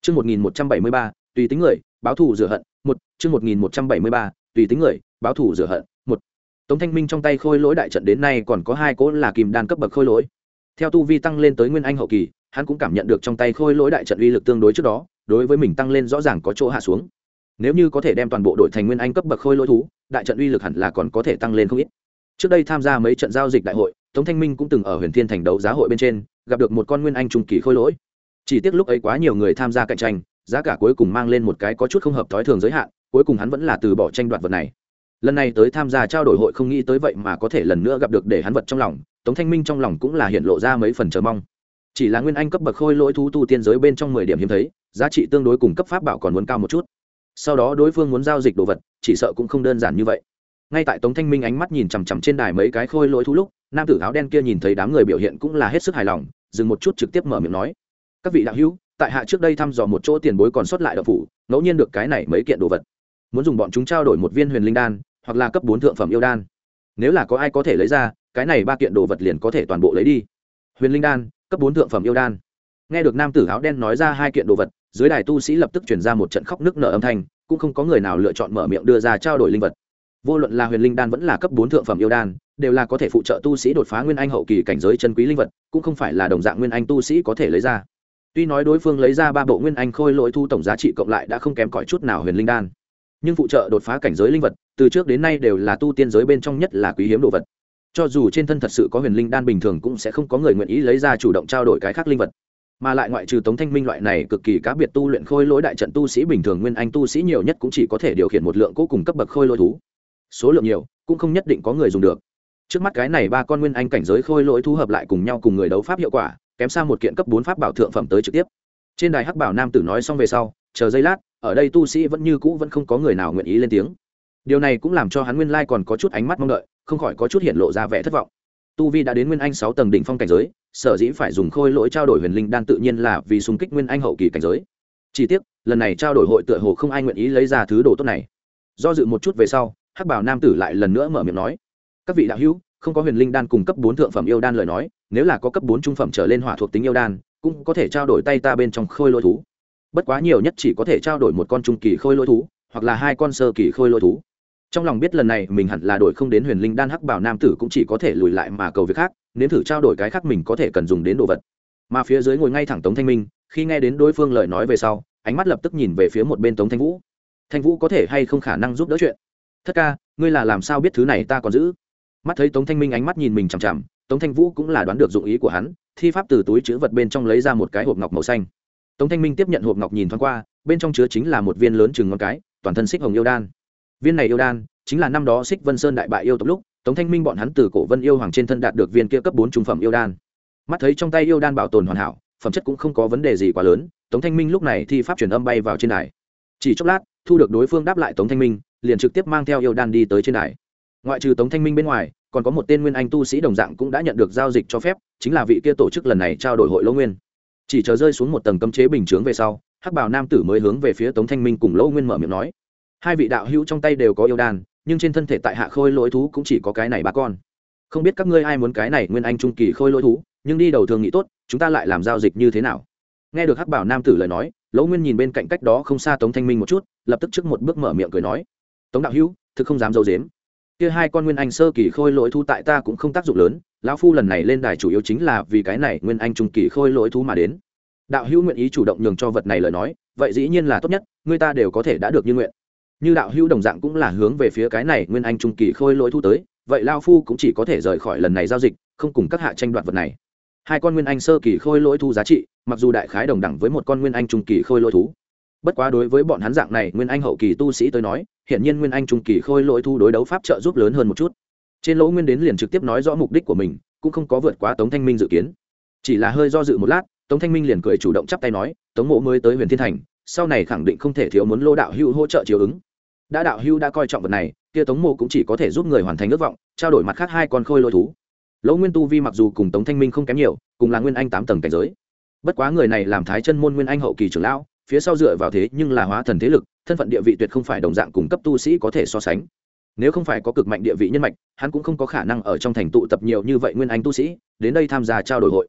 Chương 1173, tùy tính người, báo thù rửa hận, 1, chương 1173, tùy tính người, báo thù rửa hận, 1. Tống Thanh Minh trong tay khôi lỗi đại trận đến nay còn có 2 cỗ là kim đan cấp bậc khôi lỗi. Theo tu vi tăng lên tới nguyên anh hậu kỳ, hắn cũng cảm nhận được trong tay khôi lỗi đại trận uy lực tương đối trước đó, đối với mình tăng lên rõ ràng có chỗ hạ xuống. Nếu như có thể đem toàn bộ đội thành nguyên anh cấp bậc khôi lỗi thú, đại trận uy lực hẳn là còn có thể tăng lên không ít. Trước đây tham gia mấy trận giao dịch đại hội, Tống Thanh Minh cũng từng ở Huyền Thiên Thành đấu giá hội bên trên gặp được một con nguyên anh trung kỳ khôi lỗi. Chỉ tiếc lúc ấy quá nhiều người tham gia cạnh tranh, giá cả cuối cùng mang lên một cái có chút không hợp thói thường giới hạn, cuối cùng hắn vẫn là từ bỏ tranh đoạt vật này. Lần này tới tham gia trao đổi hội không nghĩ tới vậy mà có thể lần nữa gặp được để hắn vật trong lòng, Tống Thanh Minh trong lòng cũng là hiện lộ ra mấy phần chờ mong. Chỉ là nguyên anh cấp bậc khôi lỗi thú tu tiên giới bên trong 10 điểm hiếm thấy, giá trị tương đối cùng cấp pháp bảo còn muốn cao một chút. Sau đó đối phương muốn giao dịch đồ vật, chỉ sợ cũng không đơn giản như vậy. Ngay tại Tống Thanh Minh ánh mắt nhìn chằm chằm trên đài mấy cái khôi lỗi thú lúc, nam tử áo đen kia nhìn thấy đám người biểu hiện cũng là hết sức hài lòng, dừng một chút trực tiếp mở miệng nói: "Các vị đạo hữu, tại hạ trước đây thăm dò một chỗ tiền bối còn sót lại đạo phủ, ngẫu nhiên được cái này mấy kiện đồ vật, muốn dùng bọn chúng trao đổi một viên huyền linh đan, hoặc là cấp 4 thượng phẩm yêu đan. Nếu là có ai có thể lấy ra, cái này 3 kiện đồ vật liền có thể toàn bộ lấy đi." Huyền linh đan, cấp 4 thượng phẩm yêu đan. Nghe được nam tử áo đen nói ra 2 kiện đồ vật, dưới đài tu sĩ lập tức truyền ra một trận khóc nức nở âm thanh, cũng không có người nào lựa chọn mở miệng đưa ra trao đổi linh vật. Vô luận là huyền linh đan vẫn là cấp 4 thượng phẩm yêu đan, đều là có thể phụ trợ tu sĩ đột phá nguyên anh hậu kỳ cảnh giới chân quý linh vật, cũng không phải là đồng dạng nguyên anh tu sĩ có thể lấy ra. Tuy nói đối phương lấy ra 3 bộ nguyên anh khôi lỗi thu tổng giá trị cộng lại đã không kém cỏi chút nào huyền linh đan, nhưng phụ trợ đột phá cảnh giới linh vật, từ trước đến nay đều là tu tiên giới bên trong nhất là quý hiếm đồ vật. Cho dù trên thân thật sự có huyền linh đan bình thường cũng sẽ không có người nguyện ý lấy ra chủ động trao đổi cái khác linh vật. Mà lại ngoại trừ Tống Thanh Minh loại này cực kỳ cá biệt tu luyện khôi lỗi đại trận tu sĩ bình thường, nguyên anh tu sĩ nhiều nhất cũng chỉ có thể điều khiển một lượng cố cùng cấp bậc khôi lỗi thú. Số lượng nhiều cũng không nhất định có người dùng được. Trước mắt cái này 3 con nguyên anh cảnh giới khôi lỗi thú hợp lại cùng nhau cùng người đấu pháp hiệu quả, kém xa một kiện cấp 4 pháp bảo thượng phẩm tới trực tiếp. Trên đài hắc bảo nam tử nói xong về sau, chờ giây lát, ở đây tu sĩ vẫn như cũ vẫn không có người nào nguyện ý lên tiếng. Điều này cũng làm cho hắn nguyên lai còn có chút ánh mắt mong đợi, không khỏi có chút hiện lộ ra vẻ thất vọng. Tu vi đã đến nguyên anh 6 tầng đỉnh phong cảnh giới, sở dĩ phải dùng khôi lỗi trao đổi huyền linh đan tự nhiên là vì xung kích nguyên anh hậu kỳ cảnh giới. Chỉ tiếc, lần này trao đổi hội tựa hồ không ai nguyện ý lấy ra thứ đồ tốt này. Do dự một chút về sau, hắc bảo nam tử lại lần nữa mở miệng nói: "Các vị đạo hữu, không có huyền linh đan cùng cấp 4 thượng phẩm yêu đan lời nói, nếu là có cấp 4 trung phẩm trở lên hỏa thuộc tính yêu đan, cũng có thể trao đổi tay ta bên trong khôi lỗi thú. Bất quá nhiều nhất chỉ có thể trao đổi một con trung kỳ khôi lỗi thú, hoặc là 2 con sơ kỳ khôi lỗi thú." Trong lòng biết lần này mình hẳn là đổi không đến huyền linh đan, hắc bảo nam tử cũng chỉ có thể lùi lại mà cầu việc khác, nếm thử trao đổi cái khác mình có thể cần dùng đến đồ vật. Mà phía dưới ngồi ngay thẳng Tống Thanh Minh, khi nghe đến đối phương lời nói về sau, ánh mắt lập tức nhìn về phía một bên Tống Thanh Vũ. Thanh Vũ có thể hay không khả năng giúp đỡ chuyện? Thất ca, ngươi là làm sao biết thứ này ta còn giữ? Mắt thấy Tống Thanh Minh ánh mắt nhìn mình chằm chằm, Tống Thanh Vũ cũng là đoán được dụng ý của hắn, thi pháp từ túi chứa vật bên trong lấy ra một cái hộp ngọc màu xanh. Tống Thanh Minh tiếp nhận hộp ngọc nhìn thoáng qua, bên trong chứa chính là một viên lớn chừng ngón cái, toàn thân xích hồng yêu đan. Viên này yêu đan chính là năm đó Xích Vân Sơn đại bại yêu tộc lúc, Tống Thanh Minh bọn hắn từ Cổ Vân yêu hoàng trên thân đạt được viên kia cấp 4 trung phẩm yêu đan. Mắt thấy trong tay yêu đan bảo tồn hoàn hảo, phẩm chất cũng không có vấn đề gì quá lớn, Tống Thanh Minh lúc này thi pháp truyền âm bay vào trên đài. Chỉ chốc lát, thu được đối phương đáp lại Tống Thanh Minh, liền trực tiếp mang theo yêu đan đi tới trên đài. Ngoại trừ Tống Thanh Minh bên ngoài, còn có một tên nguyên anh tu sĩ đồng dạng cũng đã nhận được giao dịch cho phép, chính là vị kia tổ chức lần này trao đổi hội Lỗ Nguyên. Chỉ chờ rơi xuống một tầng cấm chế bình chướng về sau, hắc bào nam tử mới hướng về phía Tống Thanh Minh cùng Lỗ Nguyên mở miệng nói: "Hai vị đạo hữu trong tay đều có yêu đan, nhưng trên thân thể tại hạ khôi lỗi thú cũng chỉ có cái này 3 con. Không biết các ngươi ai muốn cái này nguyên anh trung kỳ khôi lỗi thú, nhưng đi đầu thường nghĩ tốt, chúng ta lại làm giao dịch như thế nào?" Nghe được hắc bảo nam tử lời nói, Lỗ Nguyên nhìn bên cạnh cách đó không xa Tống Thanh Minh một chút, lập tức trước một bước mở miệng cười nói: "Tống đạo hữu, thực không dám giấu giếm, kia 2 con nguyên anh sơ kỳ khôi lỗi thú tại ta cũng không tác dụng lớn, lão phu lần này lên đài chủ yếu chính là vì cái này nguyên anh trung kỳ khôi lỗi thú mà đến. Đạo hữu nguyện ý chủ động nhường cho vật này lời nói, vậy dĩ nhiên là tốt nhất, người ta đều có thể đã được như nguyện. Như đạo hữu đồng dạng cũng là hướng về phía cái này nguyên anh trung kỳ khôi lỗi thú tới, vậy lão phu cũng chỉ có thể rời khỏi lần này giao dịch, không cùng các hạ tranh đoạt vật này. 2 con nguyên anh sơ kỳ khôi lỗi thú giá trị, mặc dù đại khái đồng đẳng với một con nguyên anh trung kỳ khôi lỗi thú, bất quá đối với bọn hắn dạng này nguyên anh hậu kỳ tu sĩ tới nói, hiện nhiên nguyên anh trung kỳ khôi lỗi thú đối đấu pháp trợ giúp lớn hơn một chút." Trên Lỗ Nguyên đến liền trực tiếp nói rõ mục đích của mình, cũng không có vượt quá Tống Thanh Minh dự kiến. Chỉ là hơi do dự một lát, Tống Thanh Minh liền cười chủ động chắp tay nói: "Tống mộ mới tới Huyền Thiên Thành, sau này khẳng định không thể thiếu muốn Lô đạo hữu hỗ trợ chiếu ứng. Đã đạo hữu đã coi trọng vật này, kia Tống mộ cũng chỉ có thể giúp người hoàn thành ước vọng, trao đổi mặt khác 2 con khôi lỗi thú." Lỗ Nguyên tu vi mặc dù cùng Tống Thanh Minh không kém nhiều, cùng là nguyên anh 8 tầng cảnh giới. Bất quá người này làm thái chân môn nguyên anh hậu kỳ trưởng lão, phía sau dựa vào thế nhưng là hóa thần thế lực, thân phận địa vị tuyệt không phải đồng dạng cùng cấp tu sĩ có thể so sánh. Nếu không phải có cực mạnh địa vị nhân mạch, hắn cũng không có khả năng ở trong thành tụ tập nhiều như vậy nguyên anh tu sĩ đến đây tham gia trao đổi hội.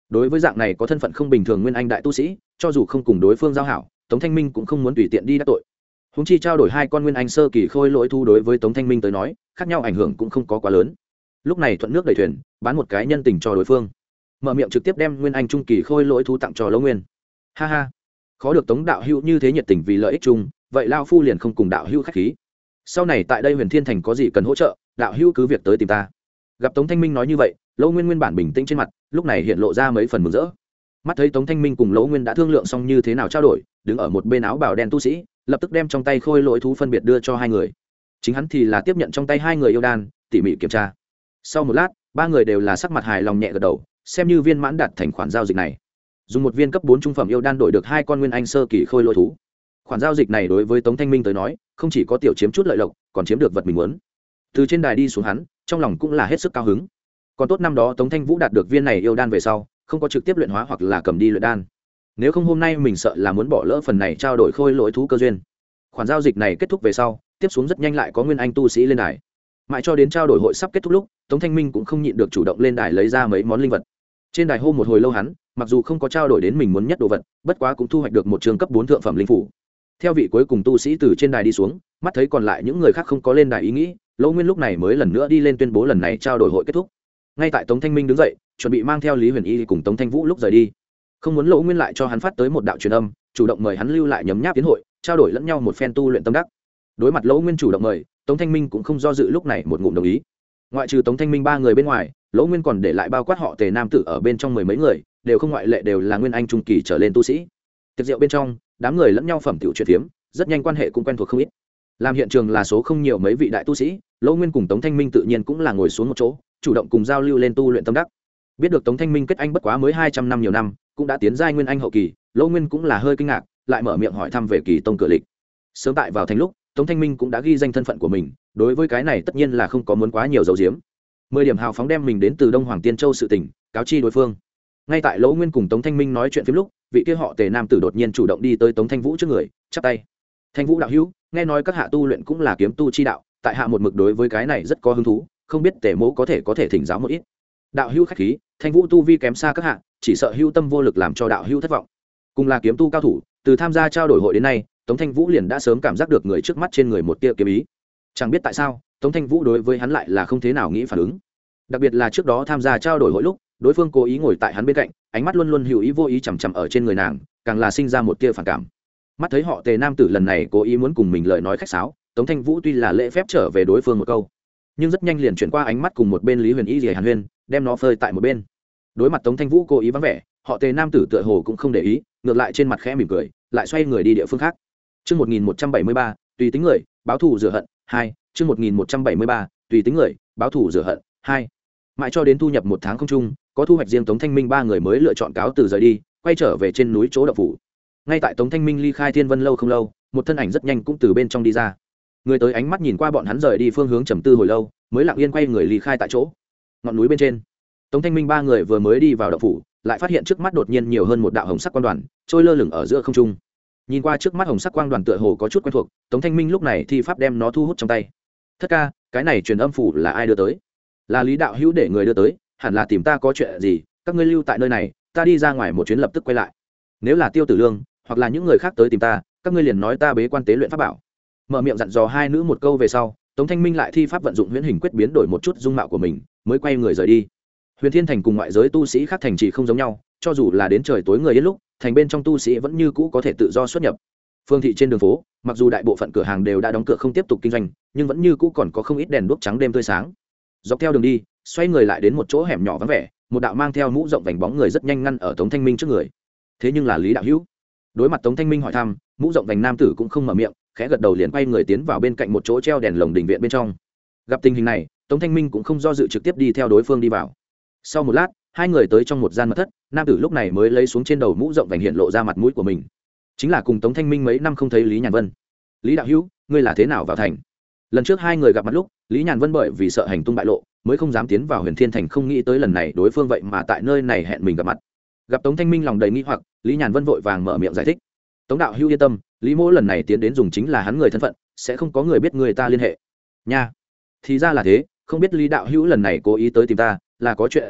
đối với dạng này có thân phận không bình thường nguyên anh đại tu sĩ, cho dù không cùng đối phương giao hảo, Tống Thanh Minh cũng không muốn tùy tiện đi đắc tội. Húng chi trao đổi hai con nguyên anh sơ kỳ khôi lỗi thu đối với Tống Thanh Minh tới nói, khác nhau ảnh hưởng cũng không có quá lớn. Lúc này thuận nước đẩy thuyền, bán một cái nhân tình cho đối phương, mở miệng trực tiếp đem nguyên anh trung kỳ khôi lỗi thu tặng cho Lỗ Nguyên. Ha ha, khó được Tống đạo hữu như thế nhiệt tình vì lợi ích chung, vậy lao phu liền không cùng đạo hữu khách khí. Sau này tại đây Huyền Thiên Thành có gì cần hỗ trợ, đạo hữu cứ việc tới tìm ta. Gặp Tống Thanh Minh nói như vậy, Lỗ Nguyên nguyên bản bình tĩnh trên mặt, lúc này hiện lộ ra mấy phần mừng rỡ. Mắt thấy Tống Thanh Minh cùng Lỗ Nguyên đã thương lượng xong như thế nào trao đổi, đứng ở một bên áo bào đen tu sĩ lập tức đem trong tay khôi lỗi thú phân biệt đưa cho hai người. Chính hắn thì là tiếp nhận trong tay hai người yêu đan, tỉ mỉ kiểm tra. Sau một lát, ba người đều là sắc mặt hài lòng nhẹ gật đầu, xem như viên mãn đạt thành khoản giao dịch này. Dùng một viên cấp 4 trung phẩm yêu đan đổi được hai con nguyên anh sơ kỳ khôi lỗi thú. Khoản giao dịch này đối với Tống Thanh Minh tới nói, không chỉ có tiểu chiếm chút lợi lộc, còn chiếm được vật mình muốn. Từ trên đài đi xuống hắn, trong lòng cũng là hết sức cao hứng. Còn tốt năm đó Tống Thanh Vũ đạt được viên này yêu đan về sau, không có trực tiếp luyện hóa hoặc là cầm đi luyện đan. Nếu không hôm nay mình sợ là muốn bỏ lỡ phần này trao đổi khôi lỗi thú cơ duyên. Khoản giao dịch này kết thúc về sau, tiếp xuống rất nhanh lại có nguyên anh tu sĩ lên đài. Mãi cho đến trao đổi hội sắp kết thúc lúc, Tống Thanh Minh cũng không nhịn được chủ động lên đài lấy ra mấy món linh vật. Trên đài hô một hồi lâu hắn, mặc dù không có trao đổi đến mình muốn nhất đồ vật, bất quá cũng thu hoạch được một trường cấp 4 thượng phẩm linh phủ. Theo vị cuối cùng tu sĩ từ trên đài đi xuống, mắt thấy còn lại những người khác không có lên đài ý nghĩ, Lỗ Nguyên lúc này mới lần nữa đi lên tuyên bố lần này trao đổi hội kết thúc. Ngay tại Tống Thanh Minh đứng dậy, chuẩn bị mang theo Lý Huyền Y cùng Tống Thanh Vũ lúc rời đi, không muốn Lỗ Nguyên lại cho hắn phát tới một đạo truyền âm, chủ động mời hắn lưu lại nhấm nháp tiến hội, trao đổi lẫn nhau một phen tu luyện tâm đắc. Đối mặt Lỗ Nguyên chủ động mời, Tống Thanh Minh cũng không do dự lúc này một ngụm đồng ý. Ngoại trừ Tống Thanh Minh ba người bên ngoài, Lỗ Nguyên còn để lại bao quát họ Tề nam tử ở bên trong mười mấy người, đều không ngoại lệ đều là nguyên anh trung kỳ trở lên tu sĩ. Tiệc rượu bên trong, đám người lẫn nhau phẩm tiểu chuyện phiếm, rất nhanh quan hệ cũng quen thuộc không ít. Làm hiện trường là số không nhiều mấy vị đại tu sĩ, Lỗ Nguyên cùng Tống Thanh Minh tự nhiên cũng là ngồi xuống một chỗ, chủ động cùng giao lưu lên tu luyện tâm đắc. Biết được Tống Thanh Minh kết anh bất quá mới 200 năm nhiều năm, cũng đã tiến giai nguyên anh hậu kỳ, Lỗ Nguyên cũng là hơi kinh ngạc, lại mở miệng hỏi thăm về kỳ tông cửa lịch. Sớm tại vào thành lúc, Tống Thanh Minh cũng đã ghi danh thân phận của mình, đối với cái này tất nhiên là không có muốn quá nhiều dấu diếm. 10 điểm hào phóng đem mình đến từ Đông Hoàng Tiên Châu sự tình cáo chi đối phương. Ngay tại Lỗ Nguyên cùng Tống Thanh Minh nói chuyện phiếm lúc, vị kia họ Tề nam tử đột nhiên chủ động đi tới Tống Thanh Vũ trước người, chắp tay. Thanh Vũ đạo hữu, nghe nói các hạ tu luyện cũng là kiếm tu chi đạo, tại hạ một mực đối với cái này rất có hứng thú, không biết Tề mỗ có thể thỉnh giáo một ít. Đạo hữu khách khí, Thanh Vũ tu vi kém xa các hạ, chỉ sợ hữu tâm vô lực làm cho đạo hữu thất vọng. Cùng là kiếm tu cao thủ, từ tham gia trao đổi hội đến nay, Tống Thanh Vũ liền đã sớm cảm giác được người trước mắt trên người một tia kiếm ý. Chẳng biết tại sao, Tống Thanh Vũ đối với hắn lại là không thế nào nghĩ phản ứng. Đặc biệt là trước đó tham gia trao đổi hội lúc, đối phương cố ý ngồi tại hắn bên cạnh, ánh mắt luôn luôn hữu ý vô ý chằm chằm ở trên người nàng, càng là sinh ra một tia phản cảm. Mắt thấy họ Tề nam tử lần này cố ý muốn cùng mình lời nói khách sáo, Tống Thanh Vũ tuy là lễ phép trở về đối phương một câu, nhưng rất nhanh liền chuyển qua ánh mắt cùng một bên Lý Huyền Y Hàn Huyên, đem nó phơi tại một bên. Đối mặt Tống Thanh Vũ cố ý vắng vẻ, họ Tề nam tử tựa hồ cũng không để ý, ngược lại trên mặt khẽ mỉm cười, lại xoay người đi địa phương khác. Chương 1173, tùy tính người, báo thù rửa hận 2. Chương 1173, tùy tính người, báo thù rửa hận 2. Mãi cho đến thu nhập một tháng không chung, có thu hoạch riêng Tống Thanh Minh ba người mới lựa chọn cáo từ rời đi, quay trở về trên núi chỗ động phủ. Ngay tại Tống Thanh Minh ly khai Thiên Vân lâu không lâu, một thân ảnh rất nhanh cũng từ bên trong đi ra. Người tới ánh mắt nhìn qua bọn hắn rời đi phương hướng trầm tư hồi lâu, mới lặng yên quay người ly khai tại chỗ. Ngọn núi bên trên, Tống Thanh Minh ba người vừa mới đi vào động phủ, lại phát hiện trước mắt đột nhiên nhiều hơn một đạo hồng sắc quang đoàn, trôi lơ lửng ở giữa không trung. Nhìn qua trước mắt hồng sắc quang đoàn tựa hồ có chút quen thuộc, Tống Thanh Minh lúc này thi pháp đem nó thu hút trong tay. Thất ca, cái này truyền âm phủ là ai đưa tới? Là Lý đạo hữu để người đưa tới, hẳn là tìm ta có chuyện gì, các ngươi lưu tại nơi này, ta đi ra ngoài một chuyến lập tức quay lại. Nếu là Tiêu Tử Lương hoặc là những người khác tới tìm ta, các ngươi liền nói ta bế quan tế luyện pháp bảo. Mở miệng dặn dò hai nữ một câu về sau, Tống Thanh Minh lại thi pháp vận dụng huyễn hình quyết biến đổi một chút dung mạo của mình, mới quay người rời đi. Huyền Thiên Thành cùng ngoại giới tu sĩ khác thành trì không giống nhau, cho dù là đến trời tối người yên lúc, thành bên trong tu sĩ vẫn như cũ có thể tự do xuất nhập. Phương thị trên đường phố, mặc dù đại bộ phận cửa hàng đều đã đóng cửa không tiếp tục kinh doanh, nhưng vẫn như cũ còn có không ít đèn đuốc trắng đêm tươi sáng. Dọc theo đường đi, xoay người lại đến một chỗ hẻm nhỏ vắng vẻ, một đạo mang theo mũ rộng vành bóng người rất nhanh ngăn ở Tống Thanh Minh trước người. Thế nhưng là Lý đạo hữu. Đối mặt Tống Thanh Minh hỏi thăm, mũ rộng vành nam tử cũng không mở miệng, khẽ gật đầu liền quay người tiến vào bên cạnh một chỗ treo đèn lồng đình viện bên trong. Gặp tình hình này, Tống Thanh Minh cũng không do dự trực tiếp đi theo đối phương đi vào. Sau một lát, hai người tới trong một gian mật thất, nam tử lúc này mới lấy xuống trên đầu mũ rộng vành hiện lộ ra mặt mũi của mình. Chính là cùng Tống Thanh Minh mấy năm không thấy Lý Nhàn Vân. Lý đạo hữu, ngươi là thế nào vào thành? Lần trước hai người gặp mặt lúc, Lý Nhàn Vân bởi vì sợ hành tung bại lộ, mới không dám tiến vào Huyền Thiên Thành, không nghĩ tới lần này đối phương vậy mà tại nơi này hẹn mình gặp mặt. Gặp Tống Thanh Minh lòng đầy nghi hoặc, Lý Nhàn Vân vội vàng mở miệng giải thích. Tống đạo hữu yên tâm, Lý mỗ lần này tiến đến dùng chính là hắn người thân phận, sẽ không có người biết người ta liên hệ. Nha, thì ra là thế, không biết Lý đạo hữu lần này cố ý tới tìm ta, là có chuyện gì,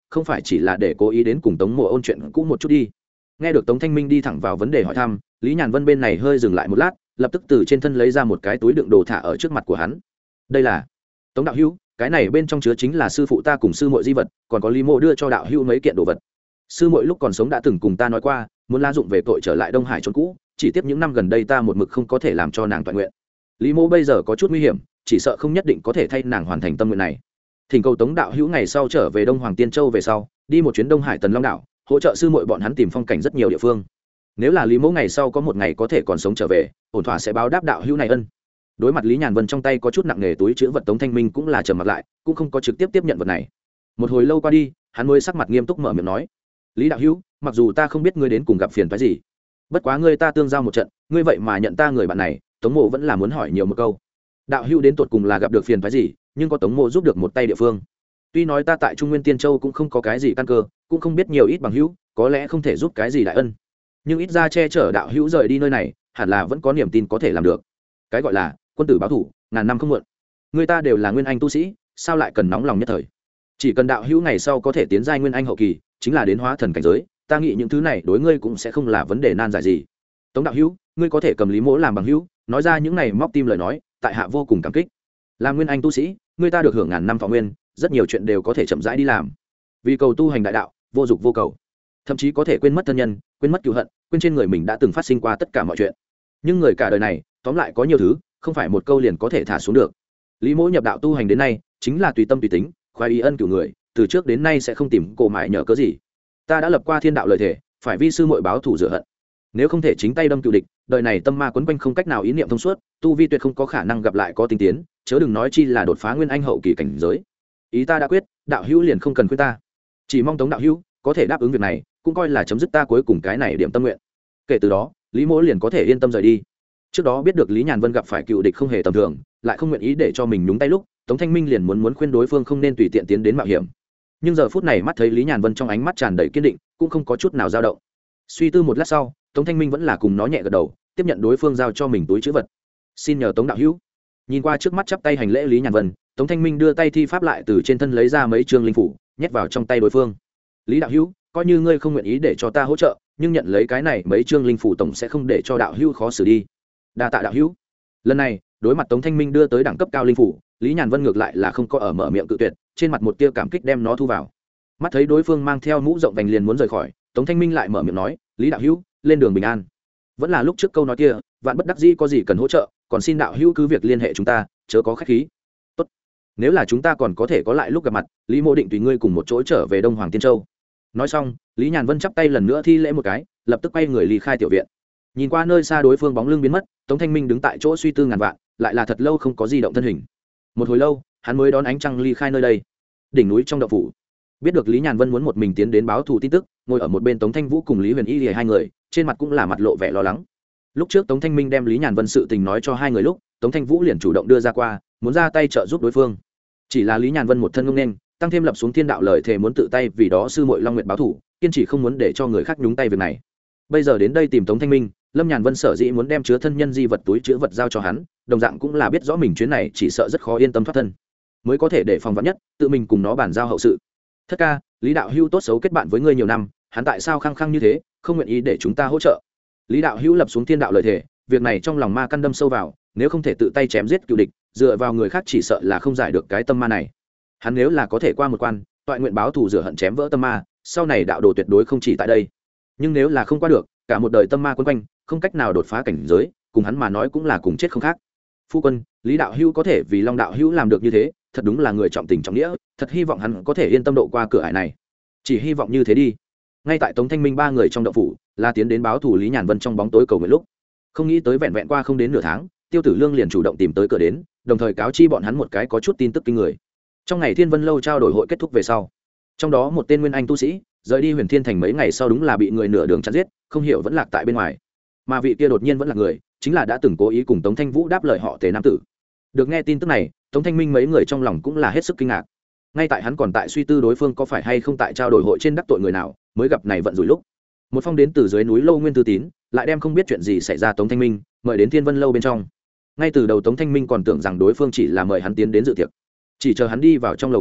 không phải chỉ là để cố ý đến cùng Tống Mộ ôn chuyện cũ một chút đi. Nghe được Tống Thanh Minh đi thẳng vào vấn đề hỏi thăm, Lý Nhàn Vân bên này hơi dừng lại một lát, lập tức từ trên thân lấy ra một cái túi đựng đồ thả ở trước mặt của hắn. Đây là Tống đạo hữu, cái này bên trong chứa chính là sư phụ ta cùng sư muội di vật, còn có Lý Mộ đưa cho đạo hữu mấy kiện đồ vật. Sư muội lúc còn sống đã từng cùng ta nói qua, muốn la dụng về tội trở lại Đông Hải trốn cũ, chỉ tiếp những năm gần đây ta một mực không có thể làm cho nàng toàn nguyện. Lý Mộ bây giờ có chút nguy hiểm, chỉ sợ không nhất định có thể thay nàng hoàn thành tâm nguyện này. Thỉnh cầu Tống đạo hữu ngày sau trở về Đông Hoàng Tiên Châu về sau, đi một chuyến Đông Hải Tần Long đảo, hỗ trợ sư muội bọn hắn tìm phong cảnh rất nhiều địa phương. Nếu là Lý Mộ ngày sau có một ngày có thể còn sống trở về, ổn thỏa sẽ báo đáp đạo hữu này ân. Đối mặt Lý Nhàn Vân trong tay có chút nặng nghề túi chứa vật, Tống Thanh Minh cũng là trầm mặt lại, cũng không có trực tiếp tiếp nhận vật này. Một hồi lâu qua đi, hắn mới sắc mặt nghiêm túc mở miệng nói: "Lý đạo hữu, mặc dù ta không biết ngươi đến cùng gặp phiền phức gì, bất quá ngươi ta tương giao một trận, ngươi vậy mà nhận ta người bạn này, Tống Mộ vẫn là muốn hỏi nhiều một câu. Đạo hữu đến tột cùng là gặp được phiền phức gì, nhưng có Tống Mộ giúp được một tay địa phương. Tuy nói ta tại Trung Nguyên Tiên Châu cũng không có cái gì căn cơ, cũng không biết nhiều ít bằng hữu, có lẽ không thể giúp cái gì đại ân, nhưng ít ra che chở đạo hữu rời đi nơi này, hẳn là vẫn có niềm tin có thể làm được. Cái gọi là quân tử báo thủ, ngàn năm không muộn. Người ta đều là nguyên anh tu sĩ, sao lại cần nóng lòng nhất thời? Chỉ cần đạo hữu ngày sau có thể tiến giai nguyên anh hậu kỳ, chính là đến hóa thần cảnh giới, ta nghĩ những thứ này đối ngươi cũng sẽ không là vấn đề nan giải gì. Tống đạo hữu, ngươi có thể cầm Lý Mỗ làm bằng hữu, nói ra những này móc tim lời nói, tại hạ vô cùng cảm kích. Làm nguyên anh tu sĩ, ngươi ta được hưởng ngàn năm thọ nguyên, rất nhiều chuyện đều có thể chậm rãi đi làm. Vì cầu tu hành đại đạo, vô dục vô cầu, thậm chí có thể quên mất thân nhân, quên mất cựu hận, quên trên người mình đã từng phát sinh qua tất cả mọi chuyện. Nhưng người cả đời này, tóm lại có nhiều thứ, không phải một câu liền có thể thả xuống được. Lý Mỗ nhập đạo tu hành đến nay, chính là tùy tâm tùy tính, khoái ý ân cửu người, từ trước đến nay sẽ không tìm cổ mại nhờ cớ gì. Ta đã lập qua thiên đạo lời thề, phải vi sư muội báo thù rửa hận. Nếu không thể chính tay đâm cựu địch, đời này tâm ma quấn quanh không cách nào ý niệm thông suốt, tu vi tuyệt không có khả năng gặp lại có tinh tiến, chớ đừng nói chi là đột phá nguyên anh hậu kỳ cảnh giới. Ý ta đã quyết, đạo hữu liền không cần khuyên ta, chỉ mong Tống đạo hữu có thể đáp ứng việc này, cũng coi là chấm dứt ta cuối cùng cái này điểm tâm nguyện. Kể từ đó, Lý Mỗ liền có thể yên tâm rời đi. Trước đó biết được Lý Nhàn Vân gặp phải cựu địch không hề tầm thường, lại không nguyện ý để cho mình nhúng tay lúc, Tống Thanh Minh liền muốn khuyên đối phương không nên tùy tiện tiến đến mạo hiểm. Nhưng giờ phút này mắt thấy Lý Nhàn Vân trong ánh mắt tràn đầy kiên định, cũng không có chút nào dao động. Suy tư một lát sau, Tống Thanh Minh vẫn là cùng nó nhẹ gật đầu, tiếp nhận đối phương giao cho mình túi trữ vật. Xin nhờ Tống đạo hữu. Nhìn qua trước mắt chắp tay hành lễ Lý Nhàn Vân, Tống Thanh Minh đưa tay thi pháp lại từ trên thân lấy ra mấy chương linh phủ, nhét vào trong tay đối phương. Lý đạo hữu, coi như ngươi không nguyện ý để cho ta hỗ trợ, nhưng nhận lấy cái này mấy chương linh phủ tổng sẽ không để cho đạo hữu khó xử đi. Đa tạ đạo hữu. Lần này, đối mặt Tống Thanh Minh đưa tới đẳng cấp cao linh phủ, Lý Nhàn Vân ngược lại là không có ở mở miệng cự tuyệt, trên mặt một tia cảm kích đem nó thu vào. Mắt thấy đối phương mang theo mũ rộng vành liền muốn rời khỏi, Tống Thanh Minh lại mở miệng nói: "Lý đạo hữu, lên đường bình an." Vẫn là lúc trước câu nói kia, vạn bất đắc dĩ có gì cần hỗ trợ, còn xin đạo hữu cứ việc liên hệ chúng ta, chớ có khách khí. Tốt. Nếu là chúng ta còn có thể có lại lúc gặp mặt, Lý Mộ định tùy ngươi cùng một chỗ trở về Đông Hoàng Tiên Châu. Nói xong, Lý Nhàn Vân chắp tay lần nữa thi lễ một cái, lập tức quay người ly khai tiểu viện. Nhìn qua nơi xa đối phương bóng lưng biến mất, Tống Thanh Minh đứng tại chỗ suy tư ngàn vạn, lại là thật lâu không có di động thân hình. Một hồi lâu, hắn mới đón ánh trăng ly khai nơi đây. Đỉnh núi trong động phủ, biết được Lý Nhàn Vân muốn một mình tiến đến báo thù tin tức, ngồi ở một bên Tống Thanh Vũ cùng Lý Huyền Y hai người, trên mặt cũng là mặt lộ vẻ lo lắng. Lúc trước Tống Thanh Minh đem Lý Nhàn Vân sự tình nói cho hai người lúc, Tống Thanh Vũ liền chủ động đưa ra qua, muốn ra tay trợ giúp đối phương. Chỉ là Lý Nhàn Vân một thân ngông nên, tăng thêm lập xuống thiên đạo lời thề muốn tự tay vì đó sư muội Long Nguyệt báo thù, kiên trì không muốn để cho người khác nhúng tay việc này. Bây giờ đến đây tìm Tống Thanh Minh, Lâm Nhàn Vân sở dĩ muốn đem chứa thân nhân di vật túi chứa vật giao cho hắn, đồng dạng cũng là biết rõ mình chuyến này chỉ sợ rất khó yên tâm thoát thân, mới có thể để phòng vạn nhất, tự mình cùng nó bàn giao hậu sự. Thất ca, Lý đạo hữu tốt xấu kết bạn với ngươi nhiều năm, hắn tại sao khăng khăng như thế, không nguyện ý để chúng ta hỗ trợ? Lý đạo hữu lập xuống thiên đạo lời thề, việc này trong lòng ma căn đâm sâu vào, nếu không thể tự tay chém giết cựu địch, dựa vào người khác chỉ sợ là không giải được cái tâm ma này. Hắn nếu là có thể qua một quan, toại nguyện báo thù rửa hận chém vỡ tâm ma, sau này đạo đồ tuyệt đối không chỉ tại đây. Nhưng nếu là không qua được, cả một đời tâm ma quấn quanh, không cách nào đột phá cảnh giới, cùng hắn mà nói cũng là cùng chết không khác. Phu quân, Lý đạo hữu có thể vì Long đạo hữu làm được như thế, thật đúng là người trọng tình trọng nghĩa, thật hy vọng hắn có thể yên tâm độ qua cửa ải này. Chỉ hy vọng như thế đi. Ngay tại Tống Thanh Minh ba người trong động phủ, là tiến đến báo thù Lý Nhàn Vân trong bóng tối cầu nguyện lúc, không nghĩ tới vẹn vẹn qua không đến nửa tháng, Tiêu Tử Lương liền chủ động tìm tới cửa đến, đồng thời cáo chi bọn hắn một cái có chút tin tức kinh người. Trong ngày Thiên Vân lâu trao đổi hội kết thúc về sau, trong đó một tên nguyên anh tu sĩ rời đi Huyền Thiên thành mấy ngày sau đúng là bị người nửa đường chặn giết, không hiểu vẫn lạc tại bên ngoài. Mà vị kia đột nhiên vẫn là người, chính là đã từng cố ý cùng Tống Thanh Vũ đáp lời họ Tề nam tử. Được nghe tin tức này, Tống Thanh Minh mấy người trong lòng cũng là hết sức kinh ngạc. Ngay tại hắn còn tại suy tư đối phương có phải hay không tại trao đổi hội trên đắc tội người nào, mới gặp này vận rủi lúc, một phong đến từ dưới núi Lâu Nguyên thư tín, lại đem không biết chuyện gì xảy ra Tống Thanh Minh mời đến Thiên Vân lâu bên trong. Ngay từ đầu Tống Thanh Minh còn tưởng rằng đối phương chỉ là mời hắn tiến đến dự tiệc, chỉ chờ hắn đi vào trong lầu cát,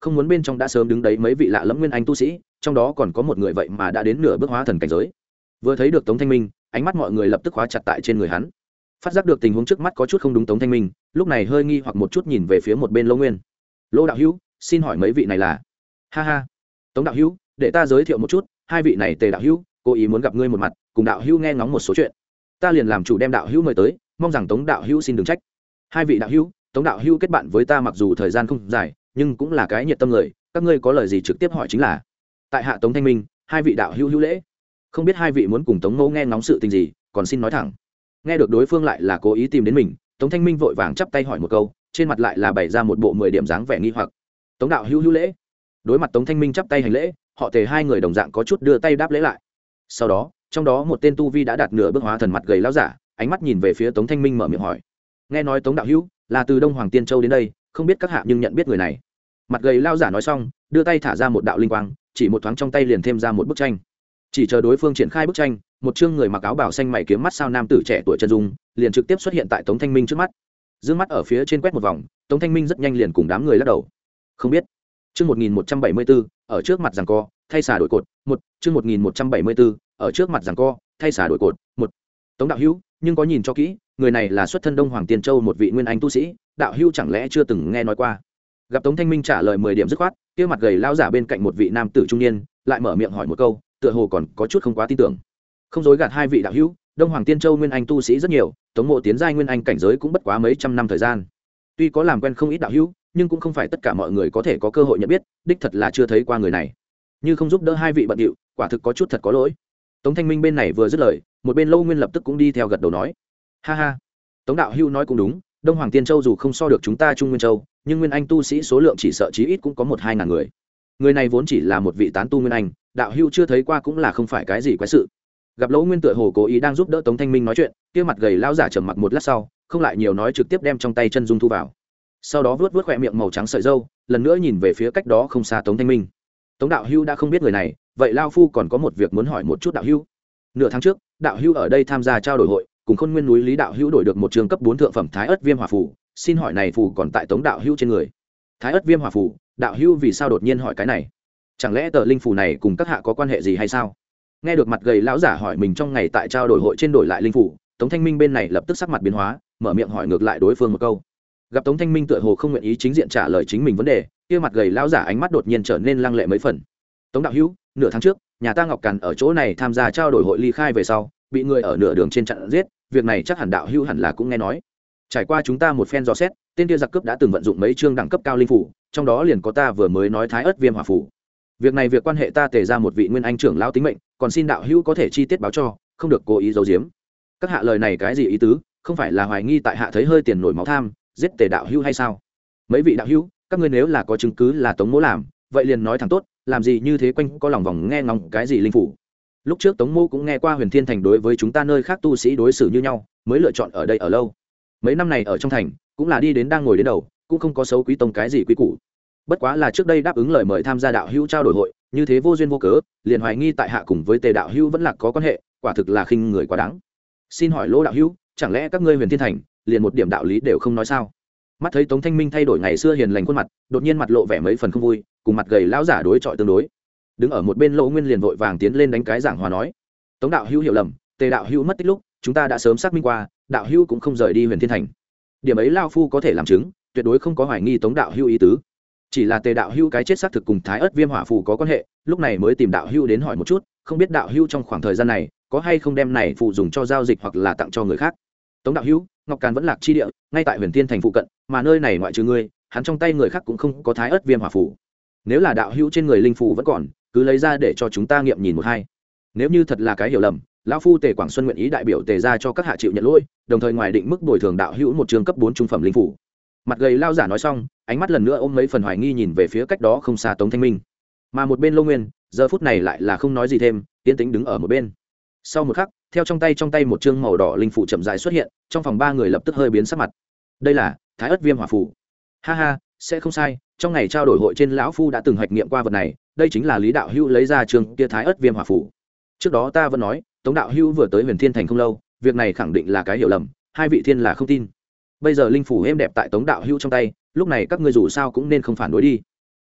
không muốn bên trong đã sớm đứng đấy mấy vị lạ lẫm nguyên anh tu sĩ, trong đó còn có một người vậy mà đã đến nửa bước hóa thần cảnh giới. Vừa thấy được Tống Thanh Minh, ánh mắt mọi người lập tức khóa chặt tại trên người hắn. Phát giác được tình huống trước mắt có chút không đúng, Tống Thanh Minh lúc này hơi nghi hoặc một chút nhìn về phía một bên Lô Nguyên. Lô đạo hữu, xin hỏi mấy vị này là? Ha ha, Tống đạo hữu, để ta giới thiệu một chút, hai vị này Tề đạo hữu cố ý muốn gặp ngươi một mặt, cùng đạo hữu nghe ngóng một số chuyện, ta liền làm chủ đem đạo hữu mời tới, mong rằng Tống đạo hữu xin đừng trách. Hai vị đạo hữu, Tống đạo hữu kết bạn với ta mặc dù thời gian không dài, nhưng cũng là cái nhiệt tâm người, các ngươi có lời gì trực tiếp hỏi chính là. Tại hạ Tống Thanh Minh, hai vị đạo hữu hữu lễ. Không biết hai vị muốn cùng Tống mẫu nghe ngóng sự tình gì, còn xin nói thẳng. Nghe được đối phương lại là cố ý tìm đến mình, Tống Thanh Minh vội vàng chắp tay hỏi một câu, trên mặt lại là bày ra một bộ 10 điểm dáng vẻ nghi hoặc. Tống đạo hữu hữu lễ. Đối mặt Tống Thanh Minh chắp tay hành lễ, họ Tề hai người đồng dạng có chút đưa tay đáp lễ lại. Sau đó, trong đó một tên tu vi đã đạt nửa bước hóa thần mặt gầy lão giả, ánh mắt nhìn về phía Tống Thanh Minh mở miệng hỏi: nghe nói Tống đạo hữu là từ Đông Hoàng Tiên Châu đến đây, không biết các hạ nhưng nhận biết người này? Mặt gầy lão giả nói xong, đưa tay thả ra một đạo linh quang, chỉ một thoáng trong tay liền thêm ra một bức tranh. Chỉ chờ đối phương triển khai bức tranh, một chương người mặc áo bào xanh mày kiếm mắt sao nam tử trẻ tuổi chân dung liền trực tiếp xuất hiện tại Tống Thanh Minh trước mắt. Dương mắt ở phía trên quét một vòng, Tống Thanh Minh rất nhanh liền cùng đám người lắc đầu. Không biết. Chương 1174, ở trước mặt giằng co, thay xả đổi cột, một. Chương 1174, ở trước mặt giằng co, thay xả đổi cột, một. Tống đạo hữu, nhưng có nhìn cho kỹ, người này là xuất thân Đông Hoàng Tiên Châu một vị nguyên anh tu sĩ, đạo hữu chẳng lẽ chưa từng nghe nói qua? Gặp Tống Thanh Minh trả lời 10 điểm dứt khoát, kia mặt gầy lão giả bên cạnh một vị nam tử trung niên lại mở miệng hỏi một câu, tựa hồ còn có chút không quá tin tưởng. Không dối gạt hai vị đạo hữu, Đông Hoàng Tiên Châu nguyên anh tu sĩ rất nhiều, Tống mộ tiến giai nguyên anh cảnh giới cũng bất quá mấy trăm năm thời gian. Tuy có làm quen không ít đạo hữu, nhưng cũng không phải tất cả mọi người có thể có cơ hội nhận biết, đích thật là chưa thấy qua người này. Như không giúp đỡ hai vị bận điệu, quả thực có chút thật có lỗi. Tống Thanh Minh bên này vừa dứt lời, một bên Lâu Nguyên lập tức cũng đi theo gật đầu nói: ha ha, Tống đạo hữu nói cũng đúng, Đông Hoàng Tiên Châu dù không so được chúng ta Trung Nguyên Châu, nhưng nguyên anh tu sĩ số lượng chỉ sợ chí ít cũng có 1-2 ngàn người. Người này vốn chỉ là một vị tán tu nguyên anh, đạo hữu chưa thấy qua cũng là không phải cái gì quái sự. Gặp Lỗ Nguyên tựa hồ cố ý đang giúp đỡ Tống Thanh Minh nói chuyện, kia mặt gầy lão giả trầm mặc một lát sau, không lại nhiều nói, trực tiếp đem trong tay chân dung thu vào. Sau đó vuốt khỏe miệng màu trắng sợi râu, lần nữa nhìn về phía cách đó không xa Tống Thanh Minh. Tống đạo hữu đã không biết người này, vậy lao phu còn có một việc muốn hỏi một chút đạo hữu. Nửa tháng trước, đạo hữu ở đây tham gia trao đổi hội, cùng Khôn Nguyên núi Lý đạo hữu đổi được một trường cấp 4 thượng phẩm Thái Ức Viêm Hỏa phù, xin hỏi này phù còn tại Tống đạo hữu trên người? Thái Ức Viêm Hỏa phù, đạo hữu vì sao đột nhiên hỏi cái này? Chẳng lẽ tờ linh phù này cùng các hạ có quan hệ gì hay sao? Nghe được mặt gầy lão giả hỏi mình trong ngày tại trao đổi hội trên đổi lại linh phù, Tống Thanh Minh bên này lập tức sắc mặt biến hóa, mở miệng hỏi ngược lại đối phương một câu. Gặp Tống Thanh Minh tựa hồ không nguyện ý chính diện trả lời chính mình vấn đề, kia mặt gầy lão giả ánh mắt đột nhiên trở nên lăng lệ mấy phần. Tống đạo hữu, nửa tháng trước, nhà ta Ngọc Càn ở chỗ này tham gia trao đổi hội ly khai về sau, bị người ở nửa đường trên chặn giết, việc này chắc hẳn đạo hữu hẳn là cũng nghe nói. Trải qua chúng ta một phen dò xét, tên kia giặc cướp đã từng vận dụng mấy chương đẳng cấp cao linh phủ, trong đó liền có ta vừa mới nói Thái Ức Viêm Hỏa phủ. Việc này việc quan hệ ta Tề ra một vị nguyên anh trưởng lão tính mệnh, còn xin đạo hữu có thể chi tiết báo cho, không được cố ý giấu giếm. Các hạ lời này cái gì ý tứ, không phải là hoài nghi tại hạ thấy hơi tiền nổi máu tham, giết Tề đạo hữu hay sao? Mấy vị đạo hữu, các ngươi nếu là có chứng cứ là Tống mỗ làm, vậy liền nói thẳng tốt, làm gì như thế quanh có lòng vòng nghe ngóng cái gì linh phủ. Lúc trước Tống mỗ cũng nghe qua Huyền Thiên Thành đối với chúng ta nơi khác tu sĩ đối xử như nhau, mới lựa chọn ở đây ở lâu. Mấy năm này ở trong thành, cũng là đi đến đang ngồi đến đầu, cũng không có xấu quý tông cái gì quý củ. Bất quá là trước đây đáp ứng lời mời tham gia đạo hữu trao đổi hội, như thế vô duyên vô cớ, liền hoài nghi tại hạ cùng với Tề đạo hữu vẫn là có quan hệ, quả thực là khinh người quá đáng. Xin hỏi Lỗ đạo hữu, chẳng lẽ các ngươi Huyền Thiên Thành liền một điểm đạo lý đều không nói sao? Mắt thấy Tống Thanh Minh thay đổi ngày xưa hiền lành khuôn mặt, đột nhiên mặt lộ vẻ mấy phần không vui, cùng mặt gầy lão giả đối chọi tương đối. Đứng ở một bên Lỗ Nguyên liền vội vàng tiến lên đánh cái giảng hòa nói: Tống đạo hữu hiểu lầm, Tề đạo hữu mất tích lúc, chúng ta đã sớm xác minh qua, đạo hữu cũng không rời đi Huyền Thiên Thành. Điểm ấy lao phu có thể làm chứng, tuyệt đối không có hoài nghi Tống đạo hữu ý tứ. Chỉ là Tề đạo hữu cái chết xác thực cùng Thái Ức Viêm Hỏa phù có quan hệ, lúc này mới tìm đạo hữu đến hỏi một chút, không biết đạo hữu trong khoảng thời gian này có hay không đem này phù dùng cho giao dịch hoặc là tặng cho người khác. Tống đạo hữu, Ngọc Càn vẫn lạc chi địa, ngay tại Huyền Thiên Thành phụ cận, mà nơi này ngoại trừ ngươi, hắn trong tay người khác cũng không có Thái Ức Viêm Hỏa phù. Nếu là đạo hữu trên người linh phù vẫn còn, cứ lấy ra để cho chúng ta nghiệm nhìn một hai. Nếu như thật là cái hiểu lầm, lão phu Tề Quảng Xuân nguyện ý đại biểu Tề ra cho các hạ chịu nhận lỗi, đồng thời ngoài định mức bồi thường đạo hữu một trường cấp 4 trung phẩm linh phủ. Mặt gầy lao giả nói xong, ánh mắt lần nữa ôm mấy phần hoài nghi nhìn về phía cách đó không xa Tống Thanh Minh. Mà một bên Lô Nguyên, giờ phút này lại là không nói gì thêm, yên tĩnh đứng ở một bên. Sau một khắc, theo trong tay một chương màu đỏ linh phủ chậm rãi xuất hiện, trong phòng ba người lập tức hơi biến sắc mặt. Đây là Thái Ức Viêm Hỏa phù. Ha ha, sẽ không sai, trong ngày trao đổi hội trên lão phu đã từng hoạch nghiệm qua vật này, đây chính là Lý đạo hữu lấy ra chương kia Thái Ức Viêm Hỏa phù. Trước đó ta vẫn nói, Tống đạo hữu vừa tới Huyền Thiên Thành không lâu, việc này khẳng định là cái hiểu lầm, hai vị thiên là không tin. Bây giờ linh phủ êm đẹp tại Tống đạo hữu trong tay, lúc này các ngươi dù sao cũng nên không phản đối đi.